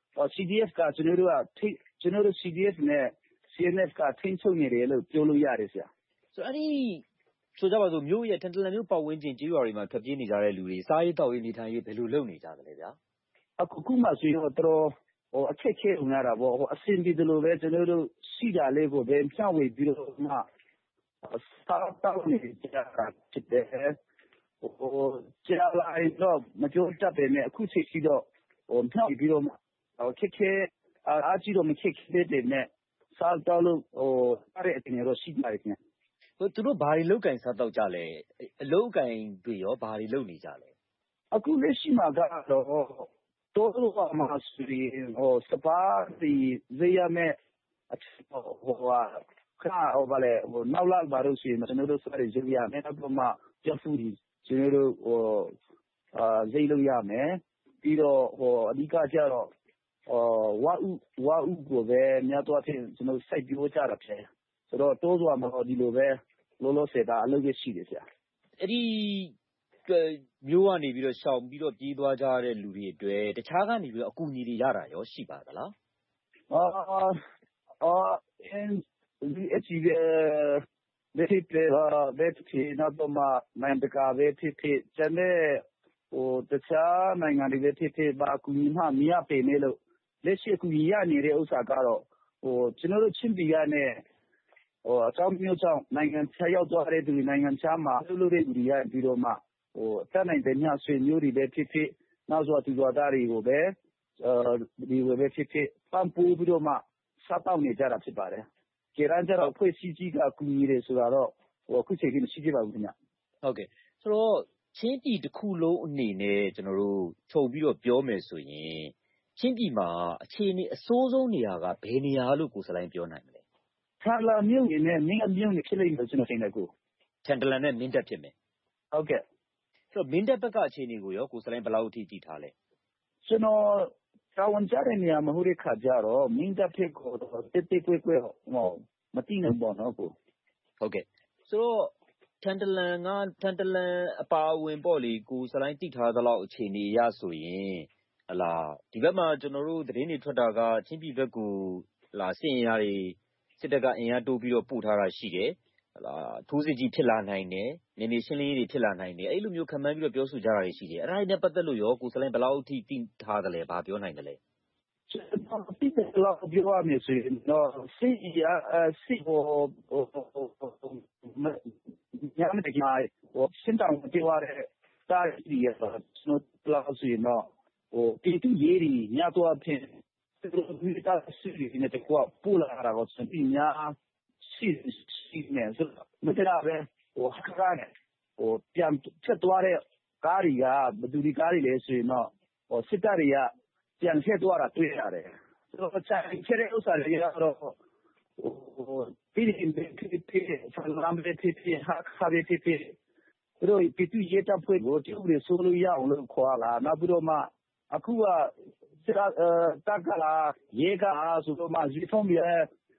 CDF ကကျွန်တော်တို့ CDF နဲ့ CNF ကထိန်းချုပ်နေတယ်လို့ပြောလို့ရတယ်ဆရာဆိုအဲ့ဒီဆိုကြပါစို့မြို့ရဲ့ထန်တလန်မြို့ပတ်ဝန်းကျင်ကျေးရွာတွေမှာထွက်ပြေးနေကြတဲ့လူတွေစားရေးတောက်ရေးနေထိုင်ရေးဘယ်လိုလုပ်နေကြသလဲဗျာအခုမှဆိုရင်တော့အခက်ခဲဝင်ရတာပေါ့အဆင်ပြေတယ်လို့ပဲကျွန်တော်တို့ရှိတာလေးကိုပဲဖြန့်ဝေပြီးတော့မှစားတောက်နေကြတာဖြစ်တယ်ကြာလာတော့မကြိုးတတ်ပေမဲ့အခုချိန်ထိတော့ဖြန့်ဝေပြီးတော့ခက်ခဲအားကြီးတော့မခက်ခဲတဲ့နဲ့စားတောက်လို့အဲ့တဲ့အနေတော့ရှိပါတယ်ခင်ဗျသူတို့ဘာတွေလောက်ကင်စားတောက်ကြလဲအလောက်ကင်တွေရောဘာတွေလုပ်နေကြလဲအခုလက်ရှိမှာကတော့多数话嘛是18的这样的，看吧嘞，闹了吧都是，那都是的这样，那个嘛政府的，就是这路样的，比如你家家了，我过呗，人家多天就能晒比我家了偏，所以多数嘛的路呗，老实的，那个是的噻。 မျိုးကနေပြီးတော့ရှောင်ပြီးတော့ပြေးသွားကြတဲ့လူတွေအတွက်တခြားကနေပြီးတော့အကူအညီတွေရတာရောရှိပါသလားဒီဖြစ်နောက်တော့မှနိုင်တကာပဲဖြစ်ကျန်တဲ့တခြားနိုင်ငံတွေပဲဖြစ်ပါအကူအညီမှမရပေမဲ့လို့လက်ရှိအကူအညီရနေတဲ့ဥစ္စာကတော့ကျွန်တော်တို့ချင်းပြည်ကနဲ့အကြောင်းမျိုးကြောင့်နိုင်ငံခြားရောက်သွားတဲ့သူနိုင်ငံခြားမှာလုပ်တဲ့လူတွေရပြီးတော့မှတက်နိုင်တဲ့ညဆွေမျိုးတွေပဲဖြစ်နောက်ဆိုသူတော်သားတွေကိုပဲဒီဝယ်ပဲဖြစ်ပန်းပိုးပြီးတော့မှစားတောက်နေကြတာဖြစ်ပါတယ်။ကျေရန်ကြတော့ဖွဲ့စည်းကြီးကအကူအညီတွေဆိုတာတော့အခုချိန်ကြီးမရှိသေးပါဘူးခင်ဗျ။ဟုတ်ကဲ့ဆိုတော့ချင်းပြည်တစ်ခုလုံးအနေနဲ့ကျွန်တော်တို့ခြုံပြီးတော့ပြောမယ်ဆိုရင်ချင်းပြည်မှာအခြေအနေအဆိုးဆုံးနေရာကဘယ်နေရာလို့ကိုစလိုင်းပြောနိုင်မလဲ။ထန်တလန်မြို့နယ်နဲ့မင်းအမြို့နယ်ဖြစ်လိမ့်မယ်ကျွန်တော်ထင်တယ်ကိုထန်တလန်နဲ့မင်းတပ်ဖြစ်မယ်။ဟုတ်ကဲ့ဆိုတော့မင်းတပ်ဘက်ကအခြေအနေကိုရောကိုစလိုင်းဘယ်လောက်အထိကြည့်ထားလဲကျွန်တော်တာဝန်ကျတဲ့နေရာမဟုတ်တဲ့ခါကျတော့မင်းတပ်ဖြစ်ကိုတက်တက်ကွဲကွဲမသိနိုင်ပါတော့ကိုဟုတ်ကဲ့ဆိုတော့ထန်တလန်အပါအဝင်ပေါ့လေကိုစလိုင်းတိထားသလောက်အခြေအနေရဆိုရင်ဟလာဒီဘက်မှာကျွန်တော်တို့သတင်းတွေထွက်တာကချင်းပြည်ဘက်ကိုလာစစ်ရင်ရတွေစစ်တပ်ကအင်အားတိုးပြီးတော့ပို့ထားတာရှိတယ်ထိုးစစ်ကြီးဖြစ်လာနိုင်တယ်နေနေရှင်းလင်းရေးတွေဖြစ်လာနိုင်တယ်အဲ့လိုမျိုးခံမှန်းပြီးတော့ပြောဆိုကြတာတွေရှိတယ်အဲ့ဒါနဲ့ပတ်သက်လို့ရောကိုစလိုင်းဘယ်လောက်အထိသိထားတယ်လဲဘာပြောနိုင်တယ်လဲတိကျလောက်ပြောရမယ်ဆိုရင်တော့စစ်ညမတကယ်ရှင်းတောင်ပြောရတဲ့တားရီရဆိုတော့ဆိုရင်တော့ပြည်သူရေးတွေညတော့အဖြစ်သူတို့တာစီရီနဲ့တကွာပူလာတာကိုစပင်းများရှိနေဆိုမတရာပဲခါကနေပြန်ချက်သွားတဲ့ကားတွေကဘယ်သူဒီကားတွေလဲဆိုရင်တော့စစ်တပ်တွေကပြန်ချက်သွားတာတွေ့ရတယ်ဆိုတော့ချက်တဲ့ဥစ္စာတွေကတော့ပြည်ဆန်လမ်းပဲဖြစ်ဟာခါပဲဖြစ်သူတို့ပြည်သူရေးတပ်ဖွဲ့ကိုတူတွေဆိုလို့ရအောင်လို့ခေါ်လာနောက်ပြီးတော့မှအခုကစစ်တပ်ကလာရဲကဆိုတော့မှဇီထုံးပြ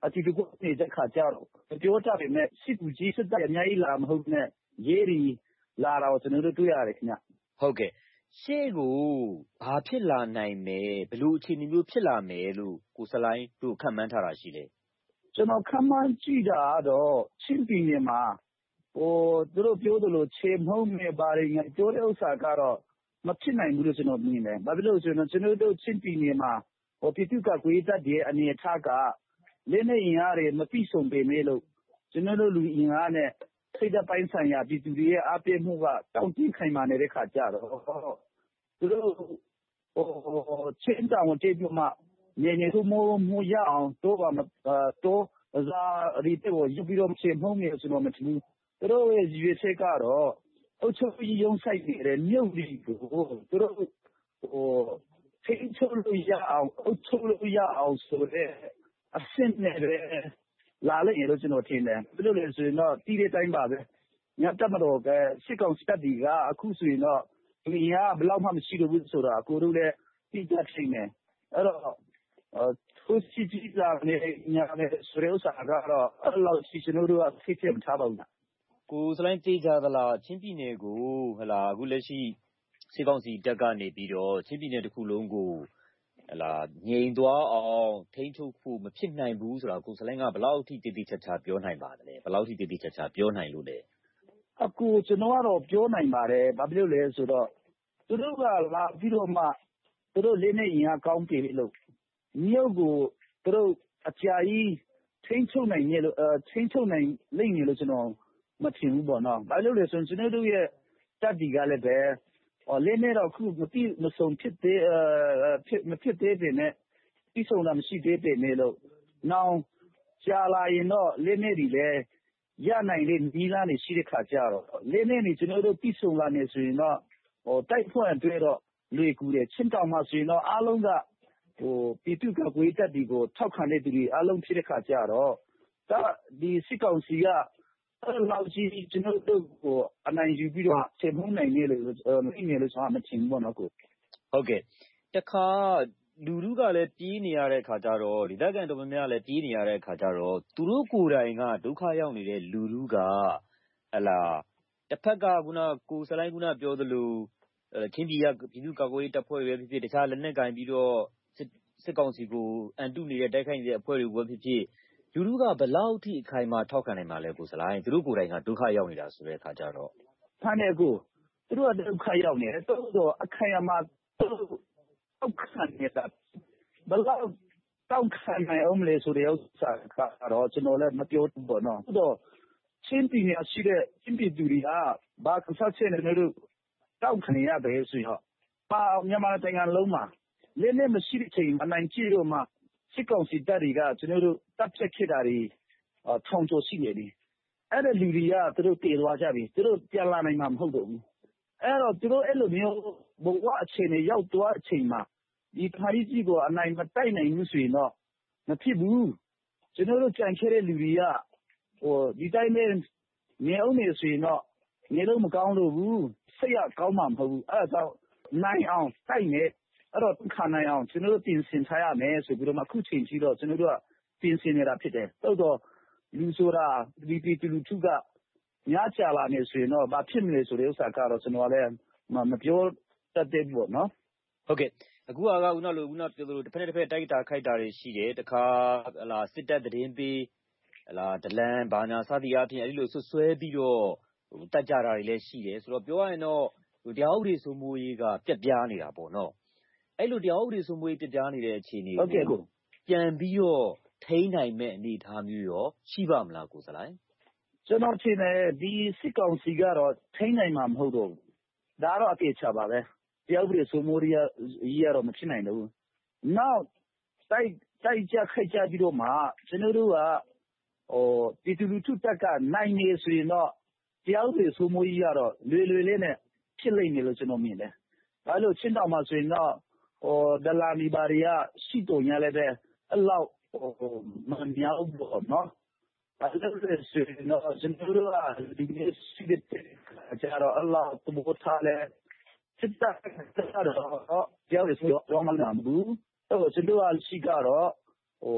ဒီတကွနေတဲ့ခါကြတော့ပြောကြပေမဲ့စစ်ကူကြီးစစ်တပ်အများကြီးလာမဟုတ်နဲ့ရေးရီလာတော့ကျွန်တော်တို့တွေ့ရတယ်ခင်ဗျဟုတ်ကဲ့ရှေ့ကိုဘာဖြစ်လာနိုင်မယ်ဘယ်လိုအခြေအနေမျိုးဖြစ်လာမယ်လို့ကိုစလိုင်းတို့ခန့်မှန်းထားတာရှိလဲကျွန်တော်ခန့်မှန်းကြည့်တာတော့ချင်းပြည်နယ်မှာသူတို့ပြောသလိုခြေမုံနဲ့ဘာတွေငါပြောတဲ့ဥစ္စာကတော့မဖြစ်နိုင်ဘူးလို့ကျွန်တော်မြင်တယ်။ဘာဖြစ်လို့ဆိုတော့ကျွန်တော်တို့ချင်းပြည်နယ်မှာပြည်သူ့ကာကွယ်ရေးတပ်ရဲ့အနေအထားကလက်နက်အင်အားတွေမပြည့်စုံပေမဲ့လို့ကျွန်တော်တို့လူအင်အားနဲ့စိတ်ဓာတ်ပိုင်းဆိုင်ရာပြည်သူတွေရဲ့အားပေးမှုကတောင့်တင်းခိုင်မာနေတဲ့ခါကြတော့သူတို့ချင်းတောင်တေးပြမနေနေသူမိုးရအောင်တော့ဇာရီတေကိုယူပြီးတော့ချေမုံနေဆိုတော့မထဘူးသူတို့ရဲ့ရွေးချက်ကတော့အုတ်ချုပ်ကြီးရုံးဆိုင်နေတဲ့မြို့တွေကိုသူတို့ထိန်းချုပ်လို့ရအောင်အုတ်ချုပ်လို့ရအောင်ဆိုတဲ့အဆင့်နဲ့ပဲလာလိုက်ရင်တော့ကျွန်တော်ထင်တယ်ဘယ်လိုလဲဆိုရင်တော့တီးတဲ့တိုင်းပါပဲညတက်မတော်ကစစ်ကောင်စစ်တပ်တွေကအခုဆိုရင်တော့ဒီရဘယ်လောက်မှမရှိတော့ဘူးဆိုတာကိုတို့လည်းသိကြသိနေအဲ့တော့သူစီကြီးလာနေညာနဲ့ဆိုရဥစားကတော့အဲ့လောက်စီကျွန်တော်တို့ကသိချင်ထားပါဘူးကိုစလိုင်းသိကြသလားချင်းပြည်နယ်ကိုဟလာအခုလက်ရှိစစ်ကောင်စီတပ်ကနေပြီးတော့ချင်းပြည်နယ်တစ်ခုလုံးကိုဟလာငြိမ်သွားအောင်ထိန်းချုပ်ဖို့မဖြစ်နိုင်ဘူးဆိုတာကိုစလိုင်းကဘယ်လောက်အထိတည်တည်ချာချာပြောနိုင်ပါသလဲဘယ်လောက်အထိတည်တည်ချာချာပြောနိုင်လို့လဲအခုကျွန်တော်ကတော့ပြောနိုင်ပါတယ်ဘာဖြစ်လို့လဲဆိုတော့သူတို့ကလာပြီးတော့မှသူတို့လေးနဲ့ရင်ကောင်းပြီလို့မြို့ကိုသူတို့အကြာကြီးထိန်းချုပ်နိုင်လို့ထိန်းချုပ်နိုင်လိမ့်မယ်လို့ကျွန်တော်မထင်ဘူးပေါ့နော်ဘာလို့လဲဆိုရင်ကျွန်တော်တို့ရဲ့တပ်ဒီကလည်းပဲလေးနဲ့တော့ခုမစုံဖြစ်သေးမဖြစ်သေးတယ်နဲ့ပြီးဆုံးတာမရှိသေးတယ်နဲ့လို့နောင်ကြာလာရင်တော့လေးနဲ့ဒီလေရနိုင်တဲ့နီလာနေရှိတဲ့ခါကြတော့လေးနဲ့နေကျွန်တော်တို့ပြီးဆုံးလာနေဆိုရင်တော့တိုက်ဖွင့်အတွက်တော့လွေကူတယ်ချင်းတောင်မှဆိုရင်တော့အားလုံးကပြည်သူ့ကာကွယ်တပ်တွေကိုထောက်ခံတဲ့သူတွေအားလုံးဖြစ်တဲ့ခါကြတော့ဒီစစ်ကောင်စီကအဲ့လောက်ကြီးကျွန်တော်တို့ကိုအနိုင်ယူပြီးတော့ချေမှုန်းနိုင်နေလို့မိနေလို့ဆိုတာမချင်ဘူးပေါ့နော်ကိုဟုတ်ကဲ့တခါလူလူကလည်းပြေးနေရတဲ့ခါကြတော့ဒီတပ်ကန်တော်များများလည်းပြေးနေရတဲ့ခါကြတော့သူတို့ကိုယ်တိုင်ကဒုက္ခရောက်နေတဲ့လူလူကဟလာတစ်ဖက်ကခုနကိုစလိုင်းခုနပြောသလိုချင်းပြည်သူ့ကာကွယ်ရေးတပ်ဖွဲ့တွေပဲဖြစ်ဖြစ်တခြားလက်နက်ကင်ပြီးတော့စစ်ကောင်စီကိုအန်တုနေတဲ့တိုက်ခိုက်နေတဲ့အဖွဲ့တွေပဲဖြစ်ဖြစ်လူလူကဘယ်လောက်ထိအခိုင်အမာထောက်ခံနိုင်မှာလဲကိုစလိုင်းသူတို့ကိုယ်တိုင်ကဒုက္ခရောက်နေတာဆိုတဲ့အခါကျတော့ဖမ်းနေကိုသူတို့ကဒုက္ခရောက်နေတယ်တော်တော်အခိုင်အမာတောက်ခံနေတာဘယ်လောက်တောက်ခံနိုင်အောင်လဲဆိုတဲ့ဥစ္စာကတော့ကျွန်တော်လည်းမပြောဘူးပေါ့နော်တော်တော်ချင်းပြည်နယ်ရှိတဲ့ချင်းပြည်သူတွေကဘာကစားချင်တယ်လို့တောက်ခံရပဲဆိုတော့မြန်မာနိုင်ငံလုံးမှာလက်နဲ့မရှိတဲ့ချိန်အနိုင်ကျတော့မှစစ်ကောင်စီတပ်တွေကကျွန်တော်တို့တပ်ဖြတ်ခဲ့တာတွေထောင်ကျော်ရှိနေတယ်အဲ့ဒါလူတွေကသူတို့တည်သွားကြပြီသူတို့ပြန်လာနိုင်မှာမဟုတ်တော့ဘူးအဲ့တော့သူတို့အဲ့လိုမျိုးဘဝအခြေအနေရောက်သွားအချိန်မှာဒီခါကြီးကိုအနိုင်မတိုက်နိုင်ဘူးဆိုရင်တော့မဖြစ်ဘူးကျွန်တော်တို့ကြံခဲ့တဲ့လူတွေကဒီတိုင်းနဲ့နေအောင်နေဆိုရင်တော့နေလို့မကောင်းလို့ဘူးစိတ်ရကောင်းမှာမဟုတ်ဘူးအဲ့ဒါကြောင့်နိုင်အောင်တိုက်နေအဲ့တော့ခါနိုင်အောင်ကျွန်တော်တို့ပြင်ဆင်ထားရမယ်ဆိုပြီးတော့မှခုချိန်ကြီးတော့ကျွန်တော်တို့ကပြင်ဆင်နေတာဖြစ်တယ်တော့လူဆိုတာဒီပြည်သူလူထုကညချလာနေဆိုရင်တော့ဘာဖြစ်မလဲဆိုတဲ့ဥစ္စာကတော့ကျွန်တော်လည်းမပြောတတ်တဲ့ပေါ့နော်ဟုတ်ကဲ့အခုကခုနပြောသလိုတစ်ဖက်တိုက်တာခိုက်တာတွေရှိတယ်တခါဟလာစစ်တပ်သတင်းပေးဟလာဒလန်ဘာညာစသည်အပြင်အဲ့လိုဆွဆွဲပြီးတော့တတ်ကြတာတွေလည်းရှိတယ်ဆိုတော့ပြောရရင်တော့တရားဥပဒေစိုးမိုးရေးကပြက်ပြားနေတာပေါ့နော်အဲ့လိုတရားဥပဒေစိုးမိုးရေးပြက်ပြားနေတဲ့အခြေအနေကိုပြန်ပြီးတော့ထိန်းနိုင်မဲ့အနေအထားမျိုးရောရှိပါမလားကိုစလိုင်းကျွန်တော်ထင်တယ်ဒီစစ်ကောင်စီကတော့ထိန်းနိုင်မှာမဟုတ်တော့ဘူးဒါတော့အပြည့်ချပါပဲတရားဥပဒေစိုးမိုးရေးရတော့မဖြစ်နိုင်တော့ဘူးနောက်တိုက်ကြခိုက်ကြပြီးတော့မှကျွန်တော်တို့ကပြည်သူလူထုတက်ကနိုင်နေဆိုရင်တော့တရားဥပဒေစိုးမိုးရေးရတော့လွယ်လွယ်လေးနဲ့ဖြစ်လိမ့်မယ်လို့ကျွန်တော်မြင်တယ်ဘာလို့ချင်းတောင်မှာဆိုရင်တော့ဒလာမီဘာတွေကရှိတုံရလည်းပဲအဲ့လောက်မမြောက်ဘူးနော်အဲ့လိုဆိုရင်တော့ကျွန်တော်တို့ကဒီနေ့ရှိတဲ့ကြတော့အလ္လာဟ်တဘောထားလဲစစ်တပ်ကတော့တရားဥပဒေစိုးမိုးရေးမလုပ်ဘူးကျွန်တော်ကရှိကတော့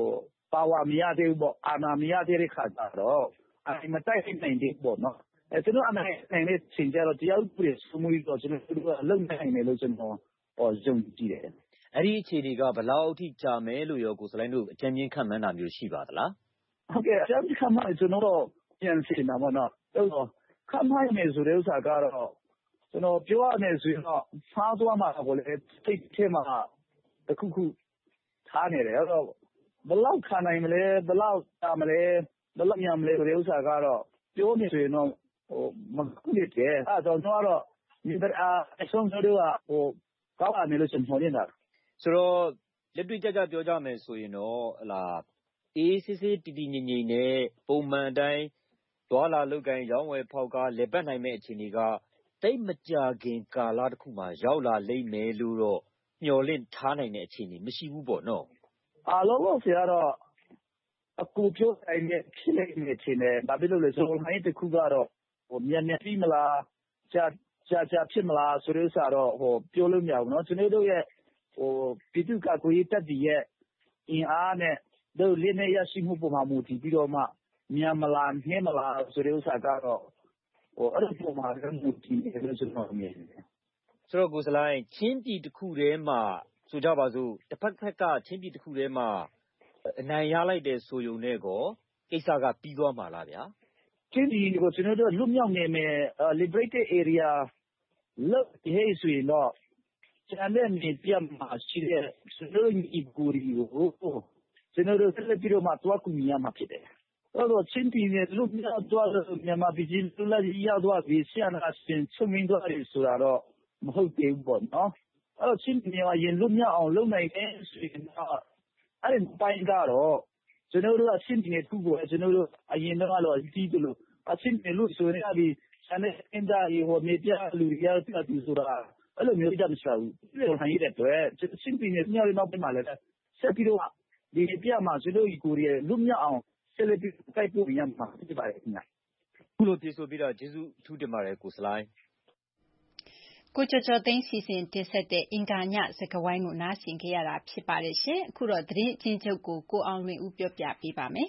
ပါဝါမရသေးဘူးပေါ့အာဏာမရသေးတဲ့ခါကျတော့မတိုက်နိုင်သေးပေါ့နော်ကျွန်တော်အမှန်နိုင်တဲ့ချိန်ကျတော့တရားဥပဒေစိုးမိုးတော့ကျွန်တော်တို့ကလုံနိုင်တယ်လို့ကျွန်တော်ယုံကြည်တယ်အဲ့ဒီအခြေအနေကဘယ်လောက်အထိကြာမယ်လို့ရောကိုစလိုင်းတို့အကြမ်းချင်းခံမှန်းတာမျိုးရှိပါသလားဟုတ်ကဲ့အကြမ်းခံမှန်းကျွန်တော်တို့ပြန်စီနေတာပေါ့နော်တော့ခံမှန်းမယ်ဆိုတဲ့ဥစ္စာကတော့ကျွန်တော်ပြောရမယ်ဆိုရင်တော့စားသွားမှာကိုလည်းစိတ်ထဲမှာတခုခုထားနေတယ်အဲ့တော့ဘယ်လောက်ခံနိုင်မလဲဘယ်လောက်တာမလဲဘယ်လောက်ညံမလဲဆိုတဲ့ဥစ္စာကတော့ပြောနေဆိုရင်တော့မကူရတဲ့အဲ့တော့ကျွန်တော်ကတော့ဒီအဆုံးတို့ကကောင်းတယ်လို့ကျွန်တော်နေတာဆိုတော့လက်တွေ့ကြကြပြောကြမယ်ဆိုရင်တော့ဟလာအေးစစ်စစ်တည်တည်ငြိမ်ငြိမ်နဲ့ပုံမှန်တိုင်းသွာလာလုတ်ကိုင်းရောင်းဝယ်ဖောက်ကားလက်ပတ်နိုင်မဲ့အခြေအနေကတိတ်မကြခင်ကာလတစ်ခုမှရောက်လာလိမ့်မယ်လို့တော့မျှော်လင့်ထားနိုင်တဲ့အခြေအနေမရှိဘူးပေါ့နော်အားလုံးဆရာတော့အခုပြောတိုင်းနဲ့ဖြစ်နေနေချင်းနဲ့ဘာဖြစ်လို့လဲဆိုတော့ဟိုင်းတစ်ခုကတော့မြန်ပြီးမလားကြာဖြစ်မလားဆိုတဲ့ဥစ္စာတော့ပြောလို့မရဘူးเนาะကျွန်တော်တို့ရဲ့ပြည်သူ့ကာကွယ်ရေးတပ်တွေရဲ့အင်အားနဲ့တို့လေးနဲ့ရရှိမှုပုံမှာမူတည်ပြီးတော့မှမြန်မလားနှဲမလားဆိုတဲ့ဥစ္စာကတော့အဲ့ဒီပုံမှာလည်းမူတည်တယ်လို့ကျွန်တော်မြင်တယ်ဆိုတော့ကိုစလိုင်းချင်းပြည်တစ်ခုတည်းမှာဆိုကြပါစို့တစ်ဖက်ကချင်းပြည်တစ်ခုတည်းမှာအနိုင်ရလိုက်တဲ့ဆိုယုံနဲ့ကောကိစ္စကပြီးသွားမှာလားဗျာချင်းပြည်ကိုကျွန်တော်တို့လွတ်မြောက်နေမယ် liberated area လို့ရေးဆိုရင်တော့ကျွန်တော်နေပြမှာရှိတဲ့ကျွန်တော်ညီကူရီကိုကျွန်တော်တို့ဆက်လက်ပြီးတော့မှတွားကူညီရမှာဖြစ်တယ်အဲ့တော့ချင်းပြည်နယ်လွတ်မြောက်သွားလို့မြန်မာပြည်လူလာရသွားပြီးဆရာနာရှင်ချုပ်မင်းသွားတယ်ဆိုတာတော့မဟုတ်သေးဘူးပေါ့နော်အဲ့တော့ချင်းပြည်နယ်ကရင်လွတ်မြောက်အောင်လုပ်နိုင်တဲ့ဆိုရင်တော့အဲ့ဒီပိုင်းကတော့ကျွန်တော်တို့ကချင်းပြည်နယ်ခုကိုကျွန်တော်တို့အရင်တော့ကြီးတယ်လို့အချင်းပြည်လို့ဆိုရင်ဒီဆန်တဲ့အင်ဒါရီမြေပြလူရပြတူဆိုတာအဲ့လိုမျိုးကြမစဘူးဒီလိုဟန်ရတဲ့အတွက်ချင်းပြည်နယ်မြောက်နောက်ပိုင်းမှာလည်းဆက်ပြီးတော့ဒီပြမှာကျွန်တော်ဒီကိုရီးလွတ်မြောက်အောင်ဆက်လက်ပြီးတိုက်ပို့ရမှာဖြစ်ပါတယ်ခင်ဗျာခုလိုပြေဆိုပြီးတော့ကျေးဇူးထူးတင်ပါတယ်ကိုစလိုင်းကိုကျော်ကျော်သိန်းစီစဉ်တင်ဆက်တဲ့အင်္ဂါညစကားဝိုင်းကိုနားဆင်ကြရတာဖြစ်ပါတယ်ရှင်အခုတော့သတင်းအချင်းချုပ်ကိုအောင်လွင်ဦးပြောပြပေးပါမယ်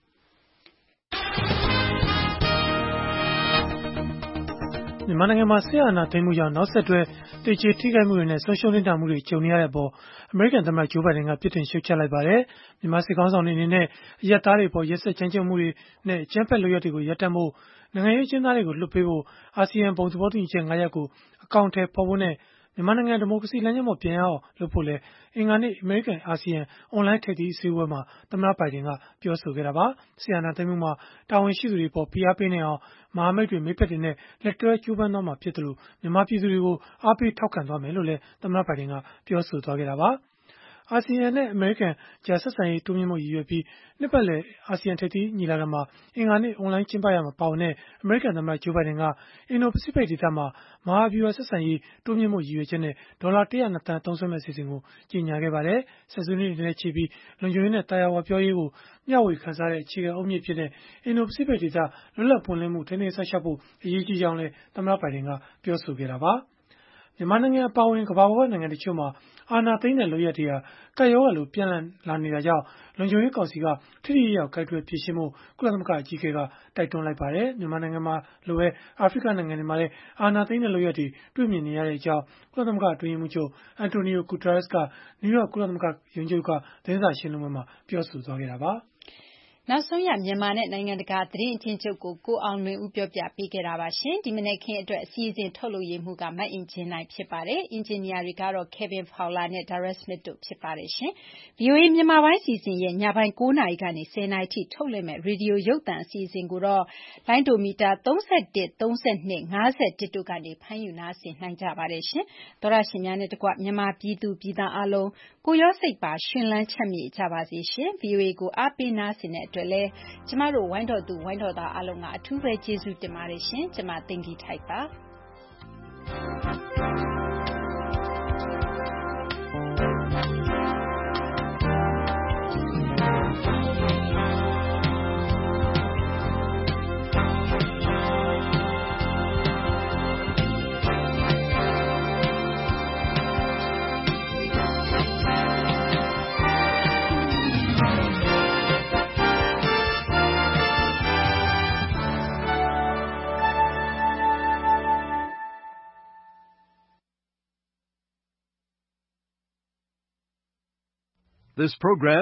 မြန်မာနိုင်ငံမှာဆရာနာသိမ်းမှုကြောင့်နောက်ဆက်တွဲတေချေထိခိုက်မှုတွေနဲ့ဆုံးရှုံးနေတာမှုတွေကြုံနေရတဲ့အပေါ်အမေရိကန်သမ္မတဂျိုးဘိုင်ဒန်ကပြစ်တင်ရှုတ်ချလိုက်ပါတယ်။မြန်မာစစ်ကောင်ဆောင်တွေအနေနဲ့အရက်သားတွေပေါ်ရက်စက်ကြမ်းကြုတ်မှုတွေနဲ့အကြမ်းဖက်လုပ်ရပ်တွေကိုရပ်တန့်ဖို့နိုင်ငံရေးအကျဉ်းသားတွေကိုလွှတ်ပေးဖို့အာဆီယံဘုံသဘောတူညီချက်9ရပ်ကိုအကောင့်ထဲပေါ်ဖို့နဲ့မြန်မာနိုင်ငံဒီမိုကရေစီလမ်းကြောင်းပေါ်ပြန်ရအောင်လုပ်ဖို့လဲအင်္ဂါနေ့အမေရိကန်အာဆီယံအွန်လိုင်းထိပ်သီးအစည်းအဝေးမှာသမ္မတဘိုင်ဒန်ကပြောဆိုခဲ့တာပါ။ဆီယနာသိမ်းမှုမှာတာဝန်ရှိသူတွေပေါ်ဖိအားပေးနေအောင်မဟာမိတ်တွေမိတ်ဖက်တွေနဲ့လက်တွဲကြိုးပမ်းသွားမှာဖြစ်တယ်လို့မြန်မာပြည်သူတွေကိုအားပေးထောက်ခံသွားမယ်လို့လည်းသမ္မတဘိုင်ဒန်ကပြောဆိုသွားခဲ့တာပါ။အာဆီယံနဲ့အမေရိကန်ကြားဆက်ဆံရေးတိုးမြှင့်မှုရည်ရွယ်ပြီးနှစ်ပတ်လည်အာဆီယံထိပ်သီးညီလာခံမှာအင်္ဂါနေ့အွန်လိုင်းကျင်းပရမှာပါဝင်တဲ့အမေရိကန်သမ္မတဂျိုးဘိုင်ဒန်ကအင်ဒိုပစိဖိတ်ဒေသမှာမဟာဗျူဟာဆက်ဆံရေးတိုးမြှင့်မှုရည်ရွယ်ချက်နဲ့ဒေါ်လာ102သန်းသုံးစွဲမဲ့အစီအစဉ်ကိုကြေညာခဲ့ပါတယ်။ဆက်စွင်းနေတဲ့ချီပြီးလုံခြုံရေးနဲ့တာယာဝပြောရေးကိုမျှဝေခန်းစားတဲ့အခြေခံအုတ်မြစ်ဖြစ်တဲ့အင်ဒိုပစိဖိတ်ဒေသလွတ်လပ်ပွင့်လင်းမှုထိန်းသိမ်းဆက်ရှောက်ဖို့အရေးကြီးကြောင်းလည်းသမ္မတဘိုင်ဒန်ကပြောဆိုခဲ့တာပါ။မြန်မာနိုင်ငံအပါအဝင်ကမ္ဘာပေါ်ကနိုင်ငံတချို့မှာအာဏာသိမ်းတဲ့လုပ်ရပ်တွေဟာကပ်ရောဂါလိုပြန့်လာနေတာကြောင့်လုံခြုံရေးကောင်စီကထိထိရောက်ကိုက်တွယ်ဖြေရှင်းမှုကုလသမဂ္ဂအကြီးအကဲကတိုက်တွန်းလိုက်ပါတယ်။မြန်မာနိုင်ငံမှာလိုပဲအာဖရိကနိုင်ငံတွေမှာလည်းအာဏာသိမ်းတဲ့လုပ်ရပ်တွေတွေ့မြင်နေရတဲ့အကြောင်းကုလသမဂ္ဂအတွင်းရေးမှူးချုပ်အန်တိုနီယိုဂူတာရက်စ်ကနယူးယောက်ကုလသမဂ္ဂရုံးချုပ်ကသတင်းစာရှင်းလင်းပွဲမှာပြောဆိုသွားခဲ့တာပါ။နောက်ဆုံးရမြန်မာနဲ့နိုင်ငံတကာသတင်းအချင်းချုပ်ကိုအောင်လွင်ဦးပြောပြပေးခဲ့တာပါရှင်ဒီမနေ့ခင်းအတွက်အစီအစဉ်ထုတ်လုပ်ရေးမှုကမတ်အင်ဂျင်နိုင်ဖြစ်ပါတယ်အင်ဂျင်နီယာတွေကတော့ Kevin Fowler နဲ့ Dara Smith တို့ဖြစ်ပါတယ်ရှင် VOA မြန်မာပိုင်းစီစဉ်ရဲ့ညပိုင်း9နာရီကနေ10နာရီထိထုတ်လွှင့်မဲ့ရေဒီယိုရုပ်သံအစီအစဉ်ကိုတော့လိုင်းဒိုမီတာ31 32 51တို့ကနေဖမ်းယူနားဆင်နိုင်ကြပါတယ်ရှင်သောရရှင်များနဲ့တကွမြန်မာပြည်သူပြည်သားအလုံးကိုရောစိတ်ပါရှင်လန်းချမ်းမြေ့ကြပါစေရှင် VOA ကိုအားပေးနားဆင်တဲ့အတွက်လည်းကျမတို့ဝိုင်းတော်သူဝိုင်းတော်သားအားလုံးကအထူးပဲကျေးဇူးတင်ပါတယ်ရှင်ကျမသိင်္ဂီထိုက်ပါ This program